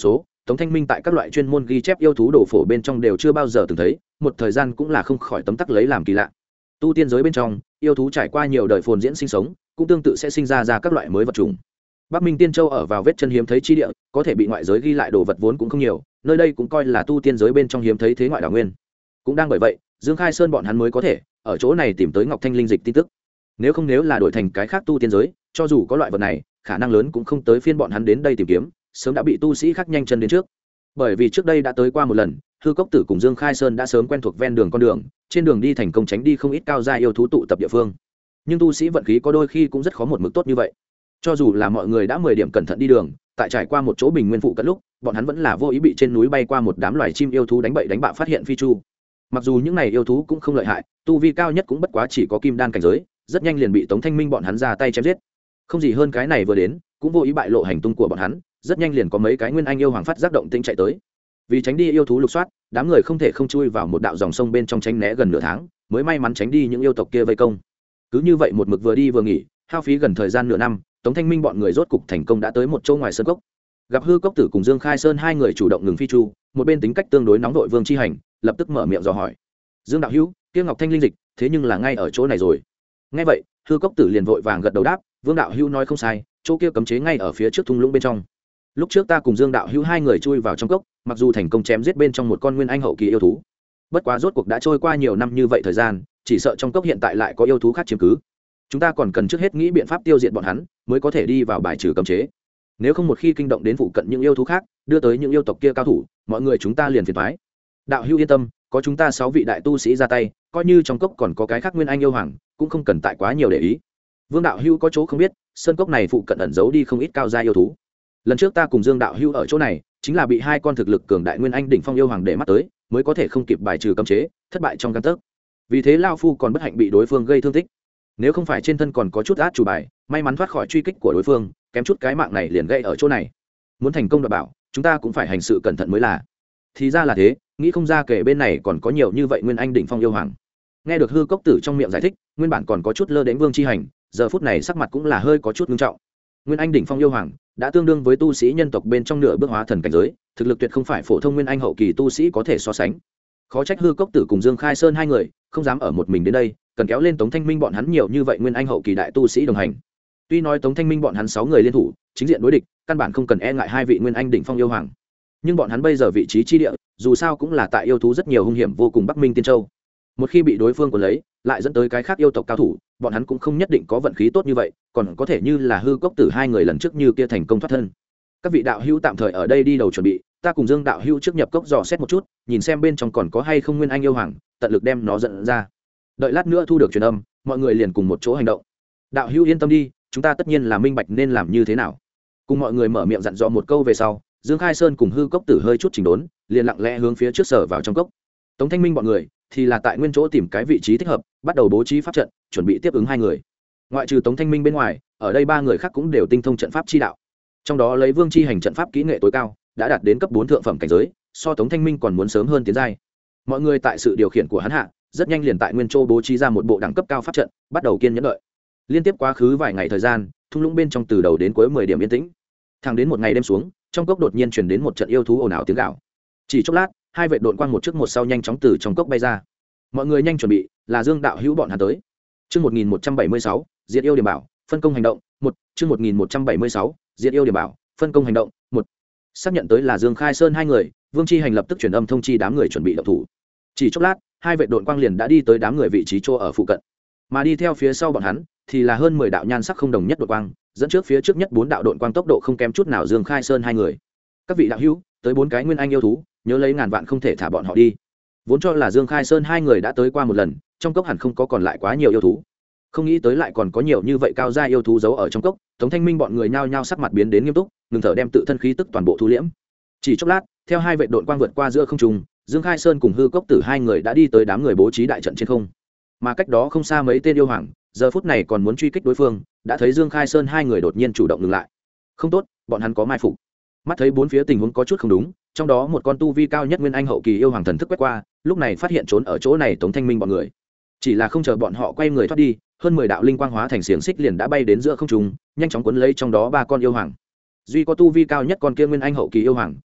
Tống Thanh Minh tại các loại chuyên môn ghi chép yêu thú đồ phổ bên trong đều chưa bao giờ từng thấy, một thời gian cũng là không khỏi tấm tắc lấy làm kỳ lạ. Tu tiên giới bên trong, yêu thú trải qua nhiều đời phồn diễn sinh sống, cũng tương tự sẽ sinh ra các loại mới vật chủng. Bắc Minh Tiên Châu ở vào vết chân hiếm thấy chi địa, có thể bị ngoại giới ghi lại đồ vật vốn cũng không nhiều, nơi đây cũng coi là tu tiên giới bên trong hiếm thấy thế ngoại đảo nguyên. Cũng đang bởi vậy, Dương Khai Sơn bọn hắn mới có thể ở chỗ này tìm tới Ngọc Thanh linh dịch tin tức. Nếu là đổi thành cái khác tu tiên giới, cho dù có loại vật này, khả năng lớn cũng không tới phiên bọn hắn đến đây tìm kiếm, sớm đã bị tu sĩ khác nhanh chân đến trước. Bởi vì trước đây đã tới qua một lần, Hư Cốc Tử cùng Dương Khai Sơn đã sớm quen thuộc ven đường con đường, trên đường đi thành công tránh đi không ít cao gia yêu thú tụ tập địa phương. Nhưng tu sĩ vận khí có đôi khi cũng rất khó một mực tốt như vậy. Cho dù là mọi người đã 10 điểm cẩn thận đi đường, tại trải qua một chỗ bình nguyên phụ cận lúc, bọn hắn vẫn là vô ý bị trên núi bay qua một đám loài chim yêu thú đánh bậy đánh bạ phát hiện phi chu. Mặc dù những này yêu thú cũng không lợi hại, tu vi cao nhất cũng bất quá chỉ có kim đan cảnh giới, rất nhanh liền bị Tống Thanh Minh bọn hắn ra tay chém giết. Không gì hơn cái này vừa đến, cũng vô ý bại lộ hành tung của bọn hắn, rất nhanh liền có mấy cái nguyên anh yêu hoàng phát giác động tĩnh chạy tới. Vì tránh đi yêu thú lục soát, đám người không thể không chui vào một đạo dòng sông bên trong tránh né gần nửa tháng, mới may mắn tránh đi những yêu tộc kia vây công. Cứ như vậy một mực vừa đi vừa nghỉ, hao phí gần thời gian nửa năm, Tống Thanh Minh bọn người rốt cục thành công đã tới một chỗ ngoài sơn cốc. Gặp Hư Cốc Tử cùng Dương Khai Sơn hai người chủ động ngừng phi chu, một bên tính cách tương đối nóng vội Vương Chi Hành lập tức mở miệng dò hỏi: "Dương đạo hữu, kia Ngọc Thanh linh dịch, thế nhưng là ngay ở chỗ này rồi?" Nghe vậy, Hư Cốc Tử liền vội vàng gật đầu đáp: "Vương đạo hữu nói không sai, chỗ kia cấm chế ngay ở phía trước thung lũng bên trong. Lúc trước ta cùng Dương đạo hữu hai người chui vào trong cốc, mặc dù thành công chém giết bên trong một con nguyên anh hậu kỳ yêu thú, bất quá rốt cuộc đã trôi qua nhiều năm như vậy thời gian, chỉ sợ trong cốc hiện tại lại có yêu thú khác chiếm cứ. Chúng ta còn cần trước hết nghĩ biện pháp tiêu diệt bọn hắn, mới có thể đi vào bài trừ cấm chế. Nếu không một khi kinh động đến phụ cận những yêu thú khác, đưa tới những yêu tộc kia cao thủ, mọi người chúng ta liền phiền toái. Đạo hữu yên tâm, có chúng ta 6 vị đại tu sĩ ra tay, coi như trong cốc còn có cái khác nguyên anh yêu hoàng, cũng không cần tại quá nhiều để ý. Vương đạo hữu có chỗ không biết, sơn cốc này phụ cận ẩn giấu đi không ít cao gia yêu thú. Lần trước ta cùng Dương đạo hữu ở chỗ này, chính là bị 2 con thực lực cường đại nguyên anh đỉnh phong yêu hoàng để mắt tới, mới có thể không kịp bài trừ cấm chế, thất bại trong gang tấc. Vì thế lao phu còn bất hạnh bị đối phương gây thương tích. Nếu không phải trên thân còn có chút át chủ bài, may mắn thoát khỏi truy kích của đối phương, kém chút cái mạng này liền gây ở chỗ này. Muốn thành công đoạt bảo, chúng ta cũng phải hành sự cẩn thận mới là." Thì ra là thế, nghĩ không ra kể bên này còn có nhiều như vậy nguyên anh đỉnh phong yêu hoàng. Nghe được Hư Cốc Tử trong miệng giải thích, nguyên bản còn có chút lơ đến Vương Chi Hành, giờ phút này sắc mặt cũng là hơi có chút nghiêm trọng. Nguyên anh đỉnh phong yêu hoàng đã tương đương với tu sĩ nhân tộc bên trong nửa bước hóa thần cảnh giới, thực lực tuyệt không phải phổ thông nguyên anh hậu kỳ tu sĩ có thể so sánh. Khó trách Hư Cốc Tử cùng Dương Khai Sơn hai người không dám ở một mình đến đây, cần kéo lên Tống Thanh Minh bọn hắn nhiều như vậy nguyên anh hậu kỳ đại tu sĩ đồng hành. Tuy nói Tống Thanh Minh bọn hắn 6 người liên thủ, chính diện đối địch, căn bản không cần e ngại 2 vị nguyên anh đỉnh phong yêu hoàng. Nhưng bọn hắn bây giờ vị trí chi địa, dù sao cũng là tại yêu thú rất nhiều hung hiểm vô cùng Bắc Minh Tiên Châu. Một khi bị đối phương cuốn lấy, lại dẫn tới cái khác yêu tộc cao thủ, bọn hắn cũng không nhất định có vận khí tốt như vậy, còn có thể như là Hư Cốc Tử hai người lần trước như kia thành công thoát thân. Các vị đạo hữu tạm thời ở đây đi đầu chuẩn bị, ta cùng Dương đạo hữu trước nhập cốc dò xét một chút, nhìn xem bên trong còn có hay không nguyên anh yêu hoàng, tận lực đem nó dẫn ra. Đợi lát nữa thu được truyền âm, mọi người liền cùng một chỗ hành động. Đạo hữu yên tâm đi, chúng ta tất nhiên là minh bạch nên làm như thế nào. Cùng mọi người mở miệng dặn dò một câu về sau, Dương Khai Sơn cùng Hư Cốc Tử hơi chút chỉnh đốn, liền lặng lẽ hướng phía trước sở vào trong cốc. Tống Thanh Minh bọn người thì là tại nguyên chỗ tìm cái vị trí thích hợp, bắt đầu bố trí pháp trận, chuẩn bị tiếp ứng 2 người. Ngoại trừ Tống Thanh Minh bên ngoài, ở đây 3 người khác cũng đều tinh thông trận pháp chi đạo. Trong đó lấy Vương Chi Hành trận pháp kỹ nghệ tối cao, đã đạt đến cấp 4 thượng phẩm cảnh giới, so Tống Thanh Minh còn muốn sớm hơn tiến giai. Mọi người tại sự điều khiển của hắn hạ, rất nhanh liền tại nguyên chỗ bố trí ra một bộ đẳng cấp cao pháp trận, bắt đầu kiên nhẫn đợi. Liên tiếp quá khứ vài ngày thời gian, thung lũng bên trong từ đầu đến cuối 10 điểm yên tĩnh. Thẳng đến một ngày đêm xuống, trong cốc đột nhiên truyền đến một trận yêu thú ồn ào tiếng gào. Chỉ chốc lát, 2 vệt độn quang một trước một sau nhanh chóng từ trong cốc bay ra. Mọi người nhanh chuẩn bị, là Dương đạo hữu bọn hắn tới. Chương 1176, Diệt yêu điểm bảo, phân công hành động, 1, chương 1176, Diệt yêu điểm bảo, phân công hành động, 1. Xác nhận tới là Dương Khai Sơn hai người, Vương Chi Hành lập tức truyền âm thông chi đám người chuẩn bị động thủ. Chỉ chốc lát, 2 vệt độn quang liền đã đi tới đám người vị trí chỗ ở phụ cận. Mà đi theo phía sau bọn hắn thì là hơn 10 đạo nhan sắc không đồng nhất độn quang, dẫn trước phía trước nhất 4 đạo độn quang tốc độ không kém chút nào Dương Khai Sơn hai người. Các vị đạo hữu, tới 4 cái nguyên anh yêu thú, nhớ lấy ngàn vạn không thể thả bọn họ đi. Vốn cho là Dương Khai Sơn hai người đã tới qua một lần, trong cốc hẳn không có còn lại quá nhiều yêu thú. Không nghĩ tới lại còn có nhiều như vậy cao gia yêu thú giấu ở trong cốc. Tống Thanh Minh bọn người nhao nhao sắc mặt biến đến nghiêm túc, ngừng thở đem tự thân khí tức toàn bộ thu liễm. Chỉ chốc lát, theo 2 vệt độn quang vượt qua giữa không trung, Dương Khai Sơn cùng Hư Cốc Tử hai người đã đi tới đám người bố trí đại trận trên không. Mà cách đó không xa mấy tên yêu hoàng, giờ phút này còn muốn truy kích đối phương, đã thấy Dương Khai Sơn hai người đột nhiên chủ động ngừng lại. Không tốt, bọn hắn có mai phục. Mắt thấy bốn phía tình huống có chút không đúng, trong đó một con tu vi cao nhất nguyên anh hậu kỳ yêu hoàng thần thức quét qua, lúc này phát hiện trốn ở chỗ này Tống Thanh Minh bọn người. Chỉ là không chờ bọn họ quay người thoát đi, hơn 10 đạo linh quang hóa thành xiềng xích liền đã bay đến giữa không trung, nhanh chóng cuốn lấy trong đó 3 con yêu hoàng. Duy có tu vi cao nhất con kia nguyên anh hậu kỳ yêu hoàng,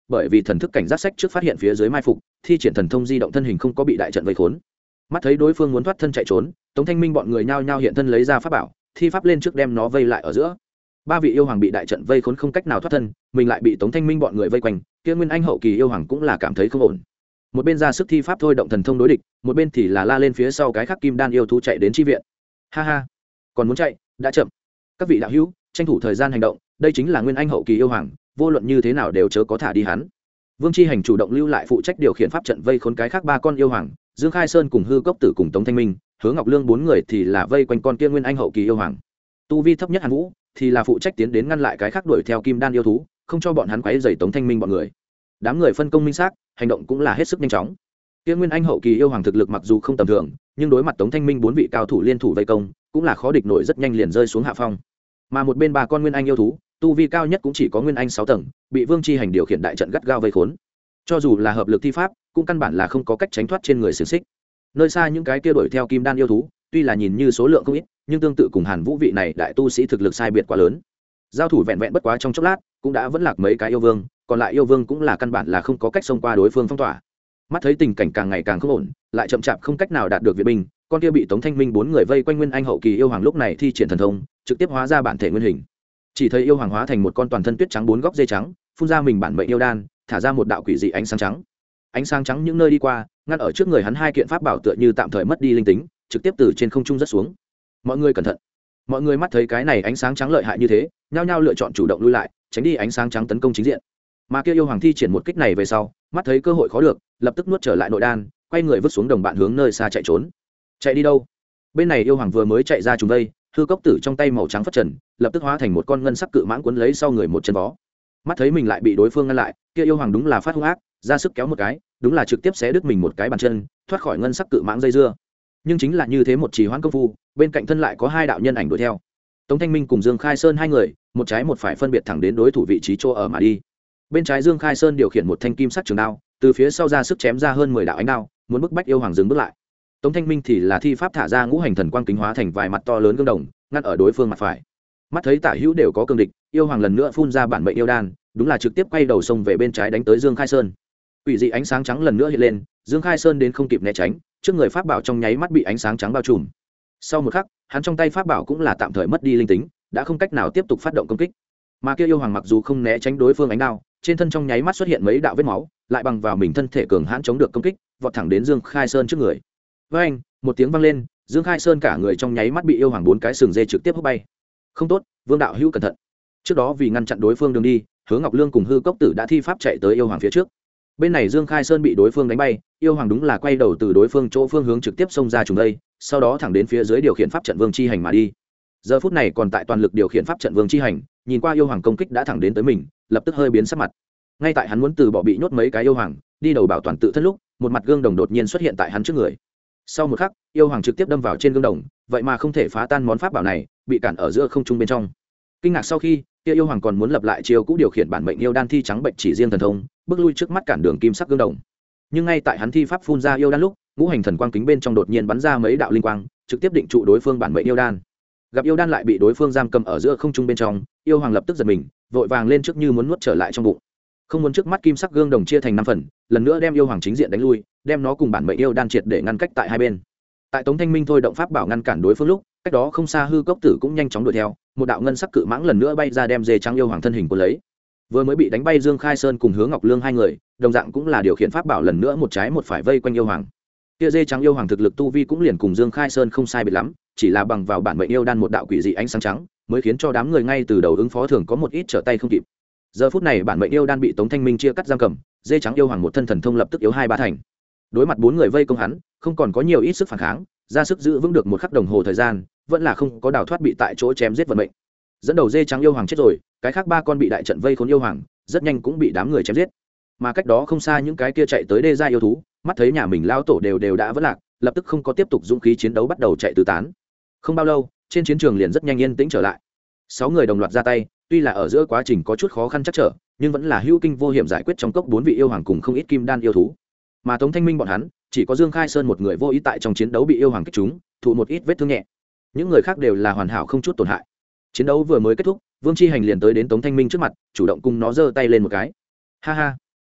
bởi vì thần thức cảnh giác sách trước phát hiện phía dưới mai phục, thi triển thần thông di động thân hình không có bị đại trận vây khốn. Mắt thấy đối phương muốn thoát thân chạy trốn, Tống Thanh Minh bọn người nhao nhao hiện thân lấy ra pháp bảo, thi pháp lên trước đem nó vây lại ở giữa. Ba vị yêu hoàng bị đại trận vây khốn không cách nào thoát thân, mình lại bị Tống Thanh Minh bọn người vây quanh, kia Nguyên Anh hậu kỳ yêu hoàng cũng là cảm thấy không ổn. Một bên ra sức thi pháp thôi động thần thông đối địch, một bên thì là la lên phía sau cái khắc kim đan yêu thú chạy đến chi viện. Ha ha, còn muốn chạy, đã chậm. Các vị đạo hữu, tranh thủ thời gian hành động, đây chính là Nguyên Anh hậu kỳ yêu hoàng, vô luận như thế nào đều chớ có thả đi hắn. Vương Chi Hành chủ động lưu lại phụ trách điều khiển pháp trận vây khốn cái khác ba con yêu hoàng, Dương Khai Sơn cùng Hư Cốc Tử cùng Tống Thanh Minh, Hứa Ngọc Lương bốn người thì là vây quanh con kia Nguyên Anh hậu kỳ yêu hoàng. Tu vi thấp nhất Hàn Vũ thì là phụ trách tiến đến ngăn lại cái khác đuổi theo kim đan yêu thú, không cho bọn hắn quấy rầy Tống Thanh Minh bọn người. Đám người phân công minh xác, hành động cũng là hết sức nhanh chóng. Kia Nguyên Anh hậu kỳ yêu hoàng thực lực mặc dù không tầm thường, nhưng đối mặt Tống Thanh Minh bốn vị cao thủ liên thủ vây công, cũng là khó địch nổi, rất nhanh liền rơi xuống hạ phong. Mà một bên ba con Nguyên Anh yêu thú, tu vi cao nhất cũng chỉ có Nguyên Anh 6 tầng, bị Vương Chi Hành điều khiển đại trận gắt gao vây khốn. Cho dù là hợp lực thi pháp, cũng căn bản là không có cách tránh thoát trên người xiềng xích. Nơi xa những cái kia đuổi theo kim đan yêu thú, tuy là nhìn như số lượng không ít, nhưng tương tự cùng Hàn Vũ vị này đại tu sĩ thực lực sai biệt quá lớn. Giao thủ vẹn vẹn bất quá trong chốc lát, cũng đã vẫn lạc mấy cái yêu vương, còn lại yêu vương cũng là căn bản là không có cách xông qua đối phương phong tỏa. Mắt thấy tình cảnh càng ngày càng không ổn, lại chậm chạp không cách nào đạt được viện binh, con kia bị Tống Thanh Minh bốn người vây quanh Nguyên Anh hậu kỳ yêu hoàng lúc này thi triển thần thông, trực tiếp hóa ra bản thể nguyên hình. Chỉ thấy yêu hoàng hóa thành một con toàn thân tuyết trắng bốn góc dây trắng, phun ra mình bản mệnh yêu đan, thả ra một đạo quỷ dị ánh sáng trắng. Ánh sáng trắng những nơi đi qua, ngăn ở trước người hắn hai kiện pháp bảo tựa như tạm thời mất đi linh tính, trực tiếp từ trên không trung rớt xuống. Mọi người cẩn thận. Mọi người mắt thấy cái này ánh sáng trắng lợi hại như thế, nhao nhao lựa chọn chủ động lui lại, tránh đi ánh sáng trắng tấn công chính diện. Mà kia yêu hoàng thi triển một kích này về sau, mắt thấy cơ hội khó được, lập tức nuốt trở lại nội đan, quay người vứt xuống đồng bạn hướng nơi xa chạy trốn. Chạy đi đâu? Bên này yêu hoàng vừa mới chạy ra trùng vây, Hư Cốc Tử trong tay màu trắng phất trần, lập tức hóa thành một con ngân sắc cự mãng cuốn lấy sau người một chân vó. Mắt thấy mình lại bị đối phương ngăn lại, kia yêu hoàng đúng là phát hung ác, ra sức kéo một cái, đúng là trực tiếp xé đứt mình một cái bàn chân, thoát khỏi ngân sắc cự mãng dây dưa. Nhưng chính là như thế một trì hoãn công phu, bên cạnh thân lại có hai đạo nhân ảnh đuổi theo. Tống Thanh Minh cùng Dương Khai Sơn hai người, một trái một phải phân biệt thẳng đến đối thủ vị trí chỗ ở mà đi. Bên trái Dương Khai Sơn điều khiển một thanh kim sắc trường đao, từ phía sau ra sức chém ra hơn 10 đạo ánh đao, muốn bức bách yêu hoàng dừng bước lại. Tống Thanh Minh thì là thi pháp thả ra ngũ hành thần quang kính hóa thành vài mặt to lớn gương đồng, ngăn ở đối phương mặt phải. Mắt thấy tả hữu đều có cường địch, yêu hoàng lần nữa phun ra bản mệnh yêu đan, đúng là trực tiếp quay đầu xông về bên trái đánh tới Dương Khai Sơn. Quỷ dị ánh sáng trắng lần nữa hiện lên, Dương Khai Sơn đến không kịp né tránh, trước người pháp bảo trong nháy mắt bị ánh sáng trắng bao trùm. Sau một khắc, hắn trong tay pháp bảo cũng là tạm thời mất đi linh tính, đã không cách nào tiếp tục phát động công kích. Mà kia yêu hoàng mặc dù không né tránh đối phương ánh đao, trên thân trong nháy mắt xuất hiện mấy đạo vết máu, lại bằng vào mình thân thể cường hãn chống được công kích, vọt thẳng đến Dương Khai Sơn trước người. Với anh, một tiếng vang lên, Dương Khai Sơn cả người trong nháy mắt bị yêu hoàng bốn cái sừng dê trực tiếp hút bay. Không tốt, Vương đạo hữu cẩn thận. Trước đó vì ngăn chặn đối phương đường đi, Hứa Ngọc Lương cùng Hư Cốc Tử đã thi pháp chạy tới yêu hoàng phía trước. Bên này Dương Khai Sơn bị đối phương đánh bay, yêu hoàng đúng là quay đầu từ đối phương chỗ phương hướng trực tiếp xông ra trùng đây, sau đó thẳng đến phía dưới điều khiển pháp trận Vương Chi Hành mà đi. Giờ phút này còn tại toàn lực điều khiển pháp trận Vương Chi Hành, nhìn qua yêu hoàng công kích đã thẳng đến tới mình, lập tức hơi biến sắc mặt. Ngay tại hắn muốn từ bỏ bị nhốt mấy cái yêu hoàng, đi đầu bảo toàn tự thân lúc, một mặt gương đồng đột nhiên xuất hiện tại hắn trước người. Sau một khắc, yêu hoàng trực tiếp đâm vào trên gương đồng, vậy mà không thể phá tan món pháp bảo này, bị cản ở giữa không trung bên trong. Kinh ngạc sau khi, kia yêu hoàng còn muốn lập lại chiêu cũ điều khiển bản mệnh yêu đan thi trắng bệnh chỉ riêng thần thông, bước lui trước mắt cản đường kim sắc gương đồng. Nhưng ngay tại hắn thi pháp phun ra yêu đan lúc, ngũ hành thần quang kính bên trong đột nhiên bắn ra mấy đạo linh quang, trực tiếp định trụ đối phương bản mệnh yêu đan. Gặp yêu đan lại bị đối phương giam cầm ở giữa không trung bên trong, yêu hoàng lập tức giật mình, vội vàng lên trước như muốn nuốt trở lại trong bụng. Không muốn trước mắt kim sắc gương đồng chia thành 5 phần, lần nữa đem yêu hoàng chính diện đánh lui, đem nó cùng bản mệnh yêu đan triệt để ngăn cách tại hai bên. Tại Tống Thanh Minh thôi động pháp bảo ngăn cản đối phương lúc, cách đó không xa Hư Cốc Tử cũng nhanh chóng đuổi theo, một đạo ngân sắc cự mãng lần nữa bay ra đem dê trắng yêu hoàng thân hình của lấy. Vừa mới bị đánh bay Dương Khai Sơn cùng Hứa Ngọc Lương hai người, đồng dạng cũng là điều khiển pháp bảo lần nữa một trái một phải vây quanh yêu hoàng. Kia dê trắng yêu hoàng thực lực tu vi cũng liền cùng Dương Khai Sơn không sai biệt lắm, chỉ là bằng vào bản mệnh yêu đan một đạo quỷ dị ánh sáng trắng, mới khiến cho đám người ngay từ đầu ứng phó thường có một ít trở tay không kịp. Giờ phút này bản mệnh yêu đan bị Tống Thanh Minh chia cắt giam cầm, dê trắng yêu hoàng một thân thần thông lập tức yếu 2-3 thành. Đối mặt 4 người vây công hắn, không còn có nhiều ít sức phản kháng, ra sức giữ vững được một khắc đồng hồ thời gian, vẫn là không có đào thoát bị tại chỗ chém giết vận mệnh. Dẫn đầu dê trắng yêu hoàng chết rồi, cái khác 3 con bị đại trận vây khốn yêu hoàng, rất nhanh cũng bị đám người chém giết. Mà cách đó không xa những cái kia chạy tới đê gia yêu thú, mắt thấy nhà mình lao tổ đều đã vỡ lạc, lập tức không có tiếp tục dũng khí chiến đấu bắt đầu chạy tứ tán. Không bao lâu, trên chiến trường liền rất nhanh yên tĩnh trở lại. 6 người đồng loạt ra tay, tuy là ở giữa quá trình có chút khó khăn chắc trở, nhưng vẫn là hữu kinh vô hiểm giải quyết trong cốc 4 vị yêu hoàng cùng không ít kim đan yêu thú. Mà Tống Thanh Minh bọn hắn, chỉ có Dương Khai Sơn một người vô ý tại trong chiến đấu bị yêu hoàng kích trúng, thụ một ít vết thương nhẹ. Những người khác đều là hoàn hảo không chút tổn hại. Chiến đấu vừa mới kết thúc, Vương Chi Hành liền tới đến Tống Thanh Minh trước mặt, chủ động cùng nó giơ tay lên một cái. Ha ha,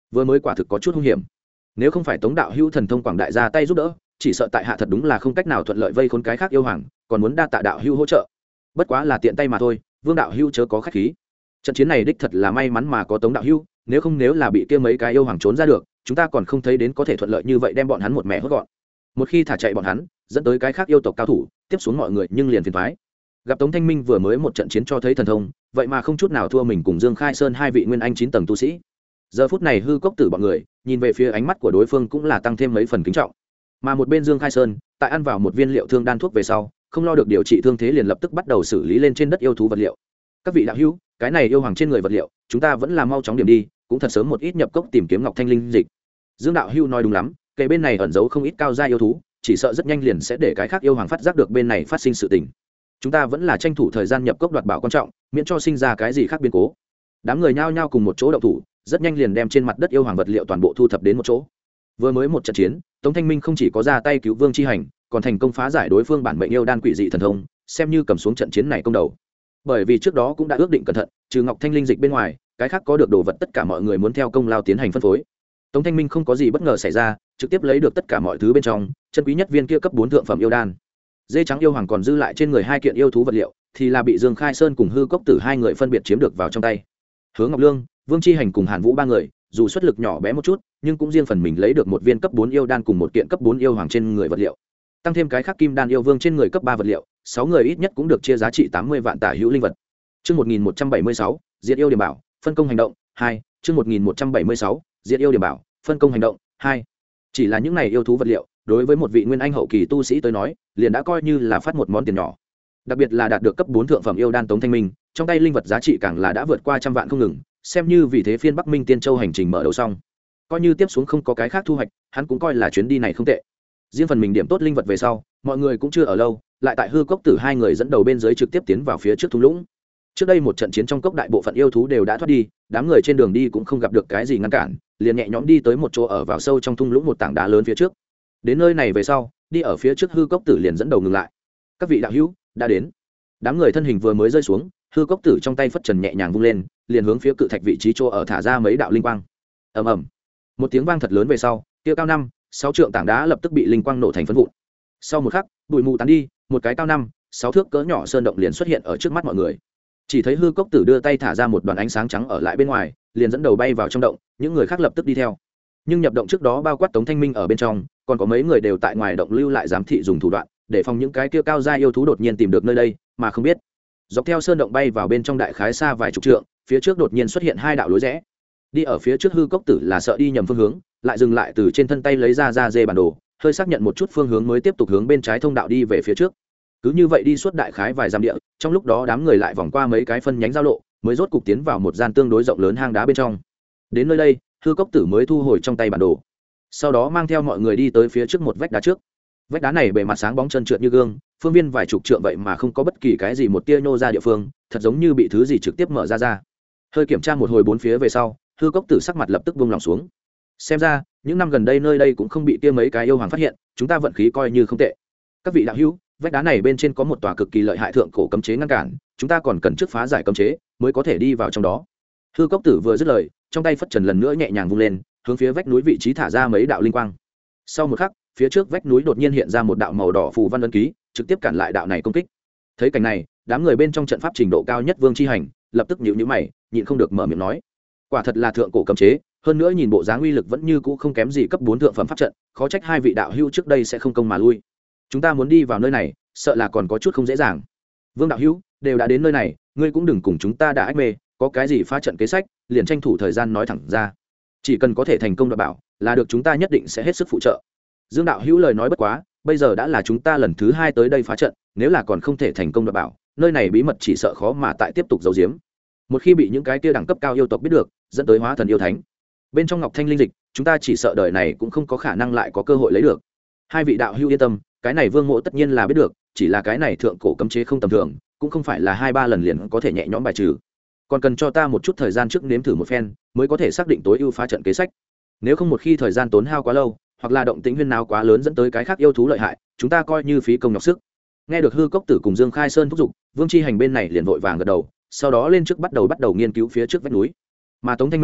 vừa mới quả thực có chút hung hiểm. Nếu không phải Tống đạo hữu thần thông quảng đại ra tay giúp đỡ, chỉ sợ tại hạ thật đúng là không cách nào thuận lợi vây khốn cái khác yêu hoàng, còn muốn đa tạ đạo hữu hỗ trợ. Bất quá là tiện tay mà thôi, Vương đạo hữu chớ có khách khí. Trận chiến này đích thật là may mắn mà có Tống đạo hữu, nếu là bị kia mấy cái yêu hoàng trốn ra được, chúng ta còn không thấy đến có thể thuận lợi như vậy đem bọn hắn một mẹ hốt gọn. Một khi thả chạy bọn hắn, dẫn tới cái khác yêu tộc cao thủ, tiếp xuống mọi người nhưng liền phiền toái. Gặp Tống Thanh Minh vừa mới một trận chiến cho thấy thần thông, vậy mà không chút nào thua mình cùng Dương Khai Sơn hai vị nguyên anh 9 tầng tu sĩ. Giờ phút này hư cốc tử bọn người nhìn về phía ánh mắt của đối phương cũng là tăng thêm mấy phần kính trọng. Mà một bên Dương Khai Sơn tại ăn vào một viên liệu thương đan thuốc về sau, không lo được điều trị thương thế liền lập tức bắt đầu xử lý lên trên đất yêu thú vật liệu. Các vị đạo hữu, cái này yêu hoàng trên người vật liệu chúng ta vẫn là mau chóng điểm đi, cũng thật sớm một ít nhập cốc tìm kiếm ngọc thanh linh dịch. Dương đạo hữu nói đúng lắm, kể bên này ẩn giấu không ít cao gia yêu thú, chỉ sợ rất nhanh liền sẽ để cái khác yêu hoàng phát giác được bên này phát sinh sự tình. Chúng ta vẫn là tranh thủ thời gian nhập cốc đoạt bảo quan trọng, miễn cho sinh ra cái gì khác biến cố. Đám người nhao nhao cùng một chỗ động thủ, rất nhanh liền đem trên mặt đất yêu hoàng vật liệu toàn bộ thu thập đến một chỗ. Vừa mới một trận chiến, Tống Thanh Minh không chỉ có ra tay cứu Vương Chi Hành, còn thành công phá giải đối phương bản mệnh yêu đan quỷ dị thần thông, xem như cầm xuống trận chiến này công đầu. Bởi vì trước đó cũng đã ước định cẩn thận, trừ ngọc thanh linh dịch bên ngoài, cái khác có được đồ vật tất cả mọi người muốn theo công lao tiến hành phân phối. Tống Thanh Minh không có gì bất ngờ xảy ra, trực tiếp lấy được tất cả mọi thứ bên trong, chân quý nhất viên kia cấp 4 thượng phẩm yêu đan. Dê trắng yêu hoàng còn dư lại trên người hai kiện yêu thú vật liệu, thì là bị Dương Khai Sơn cùng hư cốc tử hai người phân biệt chiếm được vào trong tay. Hứa Ngọc Lương, Vương Chi Hành cùng Hàn Vũ ba người, dù xuất lực nhỏ bé một chút, nhưng cũng riêng phần mình lấy được một viên cấp 4 yêu đan cùng một kiện cấp 4 yêu hoàng trên người vật liệu. Tăng thêm cái khác kim đan yêu vương trên người cấp 3 vật liệu, 6 người ít nhất cũng được chia giá trị 80 vạn tả hữu linh vật. Chương 1176, Diệt yêu điểm bảo, phân công hành động 2, chương 1176, Diệt yêu điểm bảo, phân công hành động 2. Chỉ là những này yêu thú vật liệu, đối với một vị nguyên anh hậu kỳ tu sĩ tới nói, liền đã coi như là phát một món tiền nhỏ. Đặc biệt là đạt được cấp 4 thượng phẩm yêu đan Tống Thanh Minh, trong tay linh vật giá trị càng là đã vượt qua trăm vạn không ngừng, xem như vì thế phiên Bắc Minh Tiên Châu hành trình mở đầu xong. Coi như tiếp xuống không có cái khác thu hoạch, hắn cũng coi là chuyến đi này không tệ. Riêng phần mình điểm tốt linh vật về sau, mọi người cũng chưa ở lâu, lại tại hư cốc tử hai người dẫn đầu bên dưới trực tiếp tiến vào phía trước thung lũng. Trước đây một trận chiến trong cốc đại bộ phận yêu thú đều đã thoát đi, đám người trên đường đi cũng không gặp được cái gì ngăn cản, liền nhẹ nhõm đi tới một chỗ ở vào sâu trong thung lũng một tảng đá lớn phía trước. Đến nơi này về sau, đi ở phía trước hư cốc tử liền dẫn đầu ngừng lại. Các vị đạo hữu đã đến. Đám người thân hình vừa mới rơi xuống, hư cốc tử trong tay phất trần nhẹ nhàng vung lên, liền hướng phía cự thạch vị trí chỗ ở thả ra mấy đạo linh quang. Ầm ầm, một tiếng vang thật lớn về sau, kia cao 5-6 trượng tảng đá lập tức bị linh quang nổ thành phấn vụn. Sau một khắc, bụi mù tán đi, một cái cao 5-6 thước cỡ nhỏ sơn động liền xuất hiện ở trước mắt mọi người. Chỉ thấy hư cốc tử đưa tay thả ra một đoàn ánh sáng trắng ở lại bên ngoài, liền dẫn đầu bay vào trong động, những người khác lập tức đi theo. Nhưng nhập động trước đó bao quát Tống Thanh Minh ở bên trong, còn có mấy người đều tại ngoài động lưu lại giám thị dùng thủ đoạn, để phòng những cái kia cao gia yêu thú đột nhiên tìm được nơi đây mà không biết. Dọc theo sơn động bay vào bên trong đại khái xa vài chục trượng, phía trước đột nhiên xuất hiện hai đạo lối rẽ. Đi ở phía trước hư cốc tử là sợ đi nhầm phương hướng, lại dừng lại từ trên thân tay lấy ra dê bản đồ, hơi xác nhận một chút phương hướng mới tiếp tục hướng bên trái thông đạo đi về phía trước. Cứ như vậy đi suốt đại khái vài dặm địa, trong lúc đó đám người lại vòng qua mấy cái phân nhánh giao lộ, mới rốt cục tiến vào một gian tương đối rộng lớn hang đá bên trong. Đến nơi đây, hư cốc tử mới thu hồi trong tay bản đồ, sau đó mang theo mọi người đi tới phía trước một vách đá trước. Vách đá này bề mặt sáng bóng trơn trượt như gương, phương viên vài chục trượng vậy mà không có bất kỳ cái gì một tia nhô ra địa phương, thật giống như bị thứ gì trực tiếp mở ra. Hơi kiểm tra một hồi bốn phía về sau, hư cốc tử sắc mặt lập tức buông lòng xuống. Xem ra những năm gần đây nơi đây cũng không bị kia mấy cái yêu hoàng phát hiện, chúng ta vận khí coi như không tệ. Các vị đạo hữu, vách đá này bên trên có một tòa cực kỳ lợi hại thượng cổ cấm chế ngăn cản, chúng ta còn cần trước phá giải cấm chế mới có thể đi vào trong đó. Hư cốc tử vừa dứt lời, trong tay phất trần lần nữa nhẹ nhàng vung lên, hướng phía vách núi vị trí thả ra mấy đạo linh quang. Sau một khắc, phía trước vách núi đột nhiên hiện ra một đạo màu đỏ phù văn ấn ký, trực tiếp cản lại đạo này công kích. Thấy cảnh này, đám người bên trong trận pháp trình độ cao nhất Vương Chi Hành lập tức nhíu nhíu mày, nhịn không được mở miệng nói: quả thật là thượng cổ cấm chế, hơn nữa nhìn bộ dáng uy lực vẫn như cũ không kém gì cấp 4 thượng phẩm pháp trận, khó trách hai vị đạo hữu trước đây sẽ không công mà lui. Chúng ta muốn đi vào nơi này, sợ là còn có chút không dễ dàng. Vương đạo hữu, đều đã đến nơi này, ngươi cũng đừng cùng chúng ta đã ách mê, có cái gì phá trận kế sách, liền tranh thủ thời gian nói thẳng ra. Chỉ cần có thể thành công đoạt bảo, là được chúng ta nhất định sẽ hết sức phụ trợ. Dương đạo hữu lời nói bất quá, bây giờ đã là chúng ta lần thứ 2 tới đây phá trận, nếu là còn không thể thành công đoạt bảo, nơi này bí mật chỉ sợ khó mà tại tiếp tục giấu giếm. Một khi bị những cái kia đẳng cấp cao yêu tộc biết được, dẫn tới hóa thần yêu thánh, bên trong ngọc thanh linh dịch, chúng ta chỉ sợ đời này cũng không có khả năng lại có cơ hội lấy được. Hai vị đạo hữu yên tâm, cái này Vương Mộ tất nhiên là biết được, chỉ là cái này thượng cổ cấm chế không tầm thường, cũng không phải là 2-3 lần liền có thể nhẹ nhõm bài trừ, còn cần cho ta một chút thời gian trước nếm thử một phen, mới có thể xác định tối ưu phá trận kế sách. Nếu không một khi thời gian tốn hao quá lâu, hoặc là động tĩnh huyên náo quá lớn dẫn tới cái khác yêu thú lợi hại, chúng ta coi như phí công nhọc sức. Nghe được hư cốc tử cùng Dương Khai Sơn thúc giục, Vương Chi Hành bên này liền vội vàng gật đầu, sau đó lên trước bắt đầu nghiên cứu phía trước vách núi. Mà Tống Thanh Minh,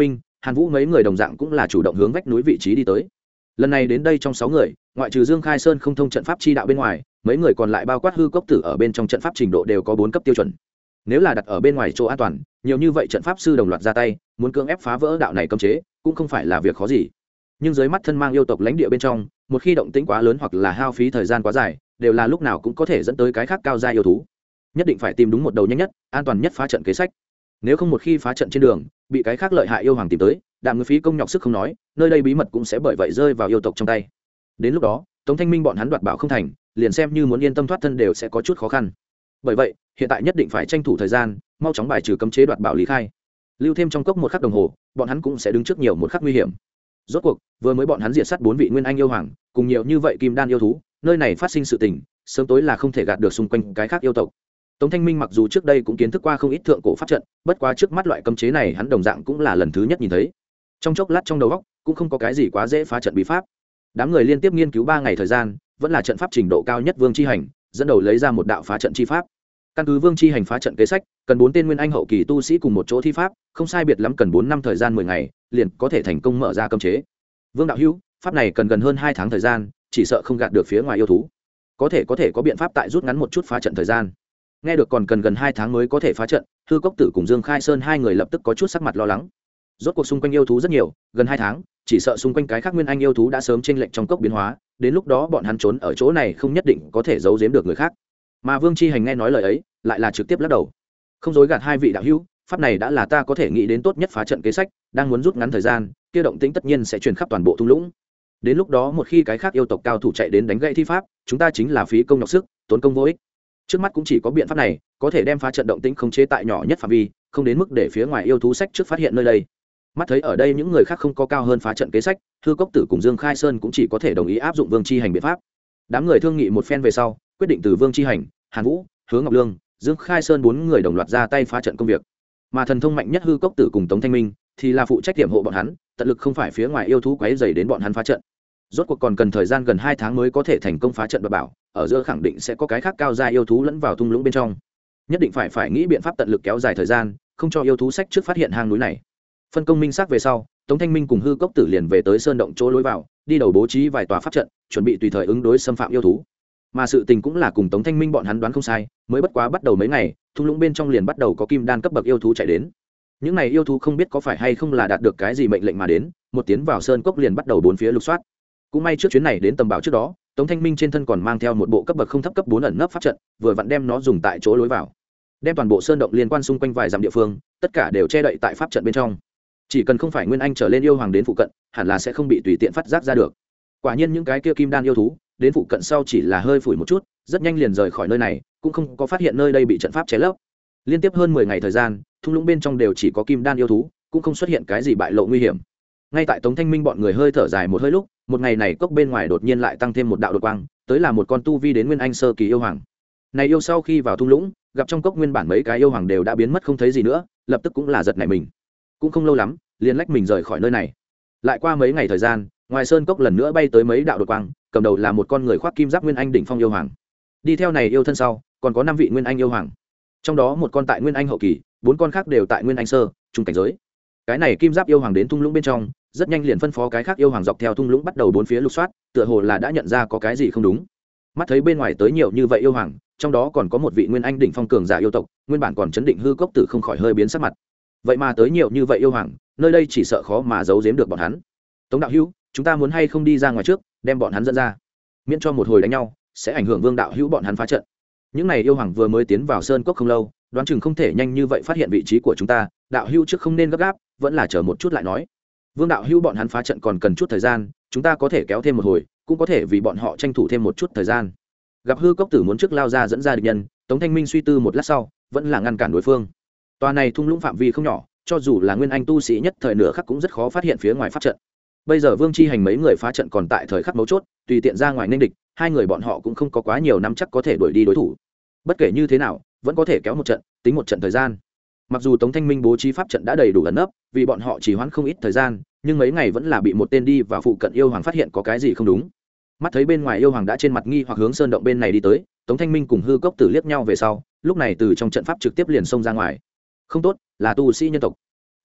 Hàn Vũ mấy người đồng dạng cũng là chủ động hướng vách núi vị trí đi tới. Lần này đến đây trong 6 người, ngoại trừ Dương Khai Sơn không thông trận pháp chi đạo bên ngoài, mấy người còn lại bao quát hư cốc tử ở bên trong trận pháp trình độ đều có 4 cấp tiêu chuẩn. Nếu là đặt ở bên ngoài chỗ an toàn, nhiều như vậy trận pháp sư đồng loạt ra tay, muốn cưỡng ép phá vỡ đạo này cấm chế, cũng không phải là việc khó gì. Nhưng dưới mắt thân mang yêu tộc lãnh địa bên trong, một khi động tĩnh quá lớn hoặc là hao phí thời gian quá dài, đều là lúc nào cũng có thể dẫn tới cái khác cao gia yêu thú. Nhất định phải tìm đúng một đầu nhanh nhất, an toàn nhất phá trận kế sách. Nếu không một khi phá trận trên đường, bị cái khác lợi hại yêu hoàng tìm tới, đạm người phí công nhọc sức không nói, nơi đây bí mật cũng sẽ bởi vậy rơi vào yêu tộc trong tay. Đến lúc đó, Tống Thanh Minh bọn hắn đoạt bảo không thành, liền xem như muốn yên tâm thoát thân đều sẽ có chút khó khăn. Bởi vậy, hiện tại nhất định phải tranh thủ thời gian, mau chóng bài trừ cấm chế đoạt bảo lý khai. Lưu thêm trong cốc một khắc đồng hồ, bọn hắn cũng sẽ đứng trước nhiều một khắc nguy hiểm. Rốt cuộc, vừa mới bọn hắn diệt sát 4 vị nguyên anh yêu hoàng, cùng nhiều như vậy kim đan yêu thú, nơi này phát sinh sự tình, sớm tối là không thể gạt được xung quanh cái khác yêu tộc. Tống Thanh Minh mặc dù trước đây cũng kiến thức qua không ít thượng cổ pháp trận, bất quá trước mắt loại cấm chế này hắn đồng dạng cũng là lần thứ nhất nhìn thấy. Trong chốc lát trong đầu óc cũng không có cái gì quá dễ phá trận bí pháp. Đám người liên tiếp nghiên cứu 3 ngày thời gian, vẫn là trận pháp trình độ cao nhất Vương Chi Hành, dẫn đầu lấy ra một đạo phá trận chi pháp. Căn cứ Vương Chi Hành phá trận kế sách, cần 4 tên nguyên anh hậu kỳ tu sĩ cùng một chỗ thi pháp, không sai biệt lắm cần 4 năm thời gian 10 ngày, liền có thể thành công mở ra cấm chế. Vương đạo hữu, pháp này cần gần hơn 2 tháng thời gian, chỉ sợ không gạt được phía ngoài yêu thú. Có thể có biện pháp tại rút ngắn một chút phá trận thời gian. Nghe được còn cần gần 2 tháng mới có thể phá trận, Hư Cốc Tử cùng Dương Khai Sơn hai người lập tức có chút sắc mặt lo lắng. Rốt cuộc xung quanh yêu thú rất nhiều, gần 2 tháng, chỉ sợ xung quanh cái khác nguyên anh yêu thú đã sớm chênh lệch trong cốc biến hóa, đến lúc đó bọn hắn trốn ở chỗ này không nhất định có thể giấu giếm được người khác. Mà Vương Chi Hành nghe nói lời ấy, lại là trực tiếp lắc đầu. Không dối gạt hai vị đạo hữu, pháp này đã là ta có thể nghĩ đến tốt nhất phá trận kế sách, đang muốn rút ngắn thời gian, kia động tĩnh tất nhiên sẽ truyền khắp toàn bộ thung lũng. Đến lúc đó một khi cái khác yêu tộc cao thủ chạy đến đánh gãy thi pháp, chúng ta chính là phí công nhọc sức, tốn công vô ích. Trước mắt cũng chỉ có biện pháp này, có thể đem phá trận động tĩnh khống chế tại nhỏ nhất phạm vi, không đến mức để phía ngoài yêu thú sách trước phát hiện nơi đây. Mắt thấy ở đây những người khác không có cao hơn phá trận kế sách, Hư Cốc Tử cùng Dương Khai Sơn cũng chỉ có thể đồng ý áp dụng Vương Chi Hành biện pháp. Đám người thương nghị một phen về sau, quyết định từ Vương Chi Hành, Hàn Vũ, Hứa Ngọc Lương, Dương Khai Sơn 4 người đồng loạt ra tay phá trận công việc. Mà thần thông mạnh nhất Hư Cốc Tử cùng Tống Thanh Minh thì là phụ trách tiệm hộ bọn hắn, tận lực không phải phía ngoài yêu thú quấy rầy đến bọn hắn phá trận. Rốt cuộc còn cần thời gian gần 2 tháng mới có thể thành công phá trận đoạt bảo, ở giữa khẳng định sẽ có cái khác cao gia yêu thú lẫn vào thung lũng bên trong. Nhất định phải nghĩ biện pháp tận lực kéo dài thời gian, không cho yêu thú sách trước phát hiện hang núi này. Phân công minh xác về sau, Tống Thanh Minh cùng Hư Cốc Tử liền về tới sơn động chỗ lối vào, đi đầu bố trí vài tòa pháp trận, chuẩn bị tùy thời ứng đối xâm phạm yêu thú. Mà sự tình cũng là cùng Tống Thanh Minh bọn hắn đoán không sai, mới bất quá bắt đầu mấy ngày, thung lũng bên trong liền bắt đầu có kim đan cấp bậc yêu thú chạy đến. Những này yêu thú không biết có phải hay không là đạt được cái gì mệnh lệnh mà đến, một tiến vào sơn cốc liền bắt đầu bốn phía lục soát. Cũng may trước chuyến này đến tầm bảo trước đó, Tống Thanh Minh trên thân còn mang theo một bộ cấp bậc không thấp cấp 4 ẩn nấp pháp trận, vừa vặn đem nó dùng tại chỗ lối vào. Đem toàn bộ sơn động liên quan xung quanh vài dặm địa phương, tất cả đều che đậy tại pháp trận bên trong. Chỉ cần không phải nguyên anh trở lên yêu hoàng đến phụ cận, hẳn là sẽ không bị tùy tiện phát giác ra được. Quả nhiên những cái kia kim đan yêu thú, đến phụ cận sau chỉ là hơi phủi một chút, rất nhanh liền rời khỏi nơi này, cũng không có phát hiện nơi đây bị trận pháp che lấp. Liên tiếp hơn 10 ngày thời gian, thung lũng bên trong đều chỉ có kim đan yêu thú, cũng không xuất hiện cái gì bại lộ nguy hiểm. Ngay tại Tống Thanh Minh bọn người hơi thở dài một hơi lúc, một ngày này cốc bên ngoài đột nhiên lại tăng thêm một đạo đột quang, tới là một con tu vi đến nguyên anh sơ kỳ yêu hoàng. Này yêu sau khi vào thung lũng, gặp trong cốc nguyên bản mấy cái yêu hoàng đều đã biến mất không thấy gì nữa, lập tức cũng là giật nảy mình. Cũng không lâu lắm, liền lách mình rời khỏi nơi này. Lại qua mấy ngày thời gian, ngoài sơn cốc lần nữa bay tới mấy đạo đột quang, cầm đầu là một con người khoác kim giáp nguyên anh đỉnh phong yêu hoàng. Đi theo này yêu thân sau, còn có 5 vị nguyên anh yêu hoàng. Trong đó một con tại nguyên anh hậu kỳ, 4 con khác đều tại nguyên anh sơ trung cảnh giới. Cái này kim giáp yêu hoàng đến thung lũng bên trong, rất nhanh liền phân phó cái khác yêu hoàng dọc theo thung lũng bắt đầu bốn phía lục soát, tựa hồ là đã nhận ra có cái gì không đúng. Mắt thấy bên ngoài tới nhiều như vậy yêu hoàng, trong đó còn có một vị nguyên anh đỉnh phong cường giả yêu tộc, nguyên bản còn chấn định Hư Cốc Tử không khỏi hơi biến sắc mặt. Vậy mà tới nhiều như vậy yêu hoàng, nơi đây chỉ sợ khó mà giấu giếm được bọn hắn. Tống đạo hữu, chúng ta muốn hay không đi ra ngoài trước, đem bọn hắn dẫn ra, miễn cho một hồi đánh nhau sẽ ảnh hưởng Vương đạo hữu bọn hắn phá trận. Những này yêu hoàng vừa mới tiến vào sơn cốc không lâu, đoán chừng không thể nhanh như vậy phát hiện vị trí của chúng ta, đạo hữu trước không nên gấp gáp, vẫn là chờ một chút lại nói. Vương đạo hữu bọn hắn phá trận còn cần chút thời gian, chúng ta có thể kéo thêm một hồi, cũng có thể vì bọn họ tranh thủ thêm một chút thời gian. Gặp Hư Cốc Tử muốn trước lao ra dẫn ra địch nhân, Tống Thanh Minh suy tư một lát sau, vẫn là ngăn cản đối phương. Tòa này thung lũng phạm vi không nhỏ, cho dù là nguyên anh tu sĩ nhất thời nửa khắc cũng rất khó phát hiện phía ngoài pháp trận. Bây giờ Vương Chi Hành mấy người phá trận còn tại thời khắc mấu chốt, tùy tiện ra ngoài nên địch, hai người bọn họ cũng không có quá nhiều nắm chắc có thể đuổi đi đối thủ. Bất kể như thế nào, vẫn có thể kéo một trận, tính một trận thời gian. Mặc dù Tống Thanh Minh bố trí pháp trận đã đầy đủ ẩn nấp, vì bọn họ chỉ hoãn không ít thời gian, nhưng mấy ngày vẫn là bị một tên đi và phụ cận yêu hoàng phát hiện có cái gì không đúng. Mắt thấy bên ngoài yêu hoàng đã trên mặt nghi hoặc hướng sơn động bên này đi tới, Tống Thanh Minh cùng Hư Cốc Tử liếc nhau về sau, lúc này từ trong trận pháp trực tiếp liền xông ra ngoài. Không tốt, là tu sĩ nhân tộc.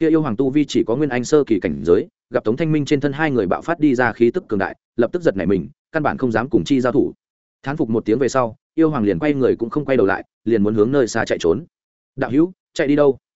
kia yêu hoàng tu vi chỉ có nguyên anh sơ kỳ cảnh giới, gặp Tống Thanh Minh trên thân hai người bạo phát đi ra khí tức cường đại, lập tức giật nảy mình, căn bản không dám cùng chi giao thủ. Thán phục một tiếng về sau, yêu hoàng liền quay người cũng không quay đầu lại, liền muốn hướng nơi xa chạy trốn. Đạo hữu, chạy đi đâu?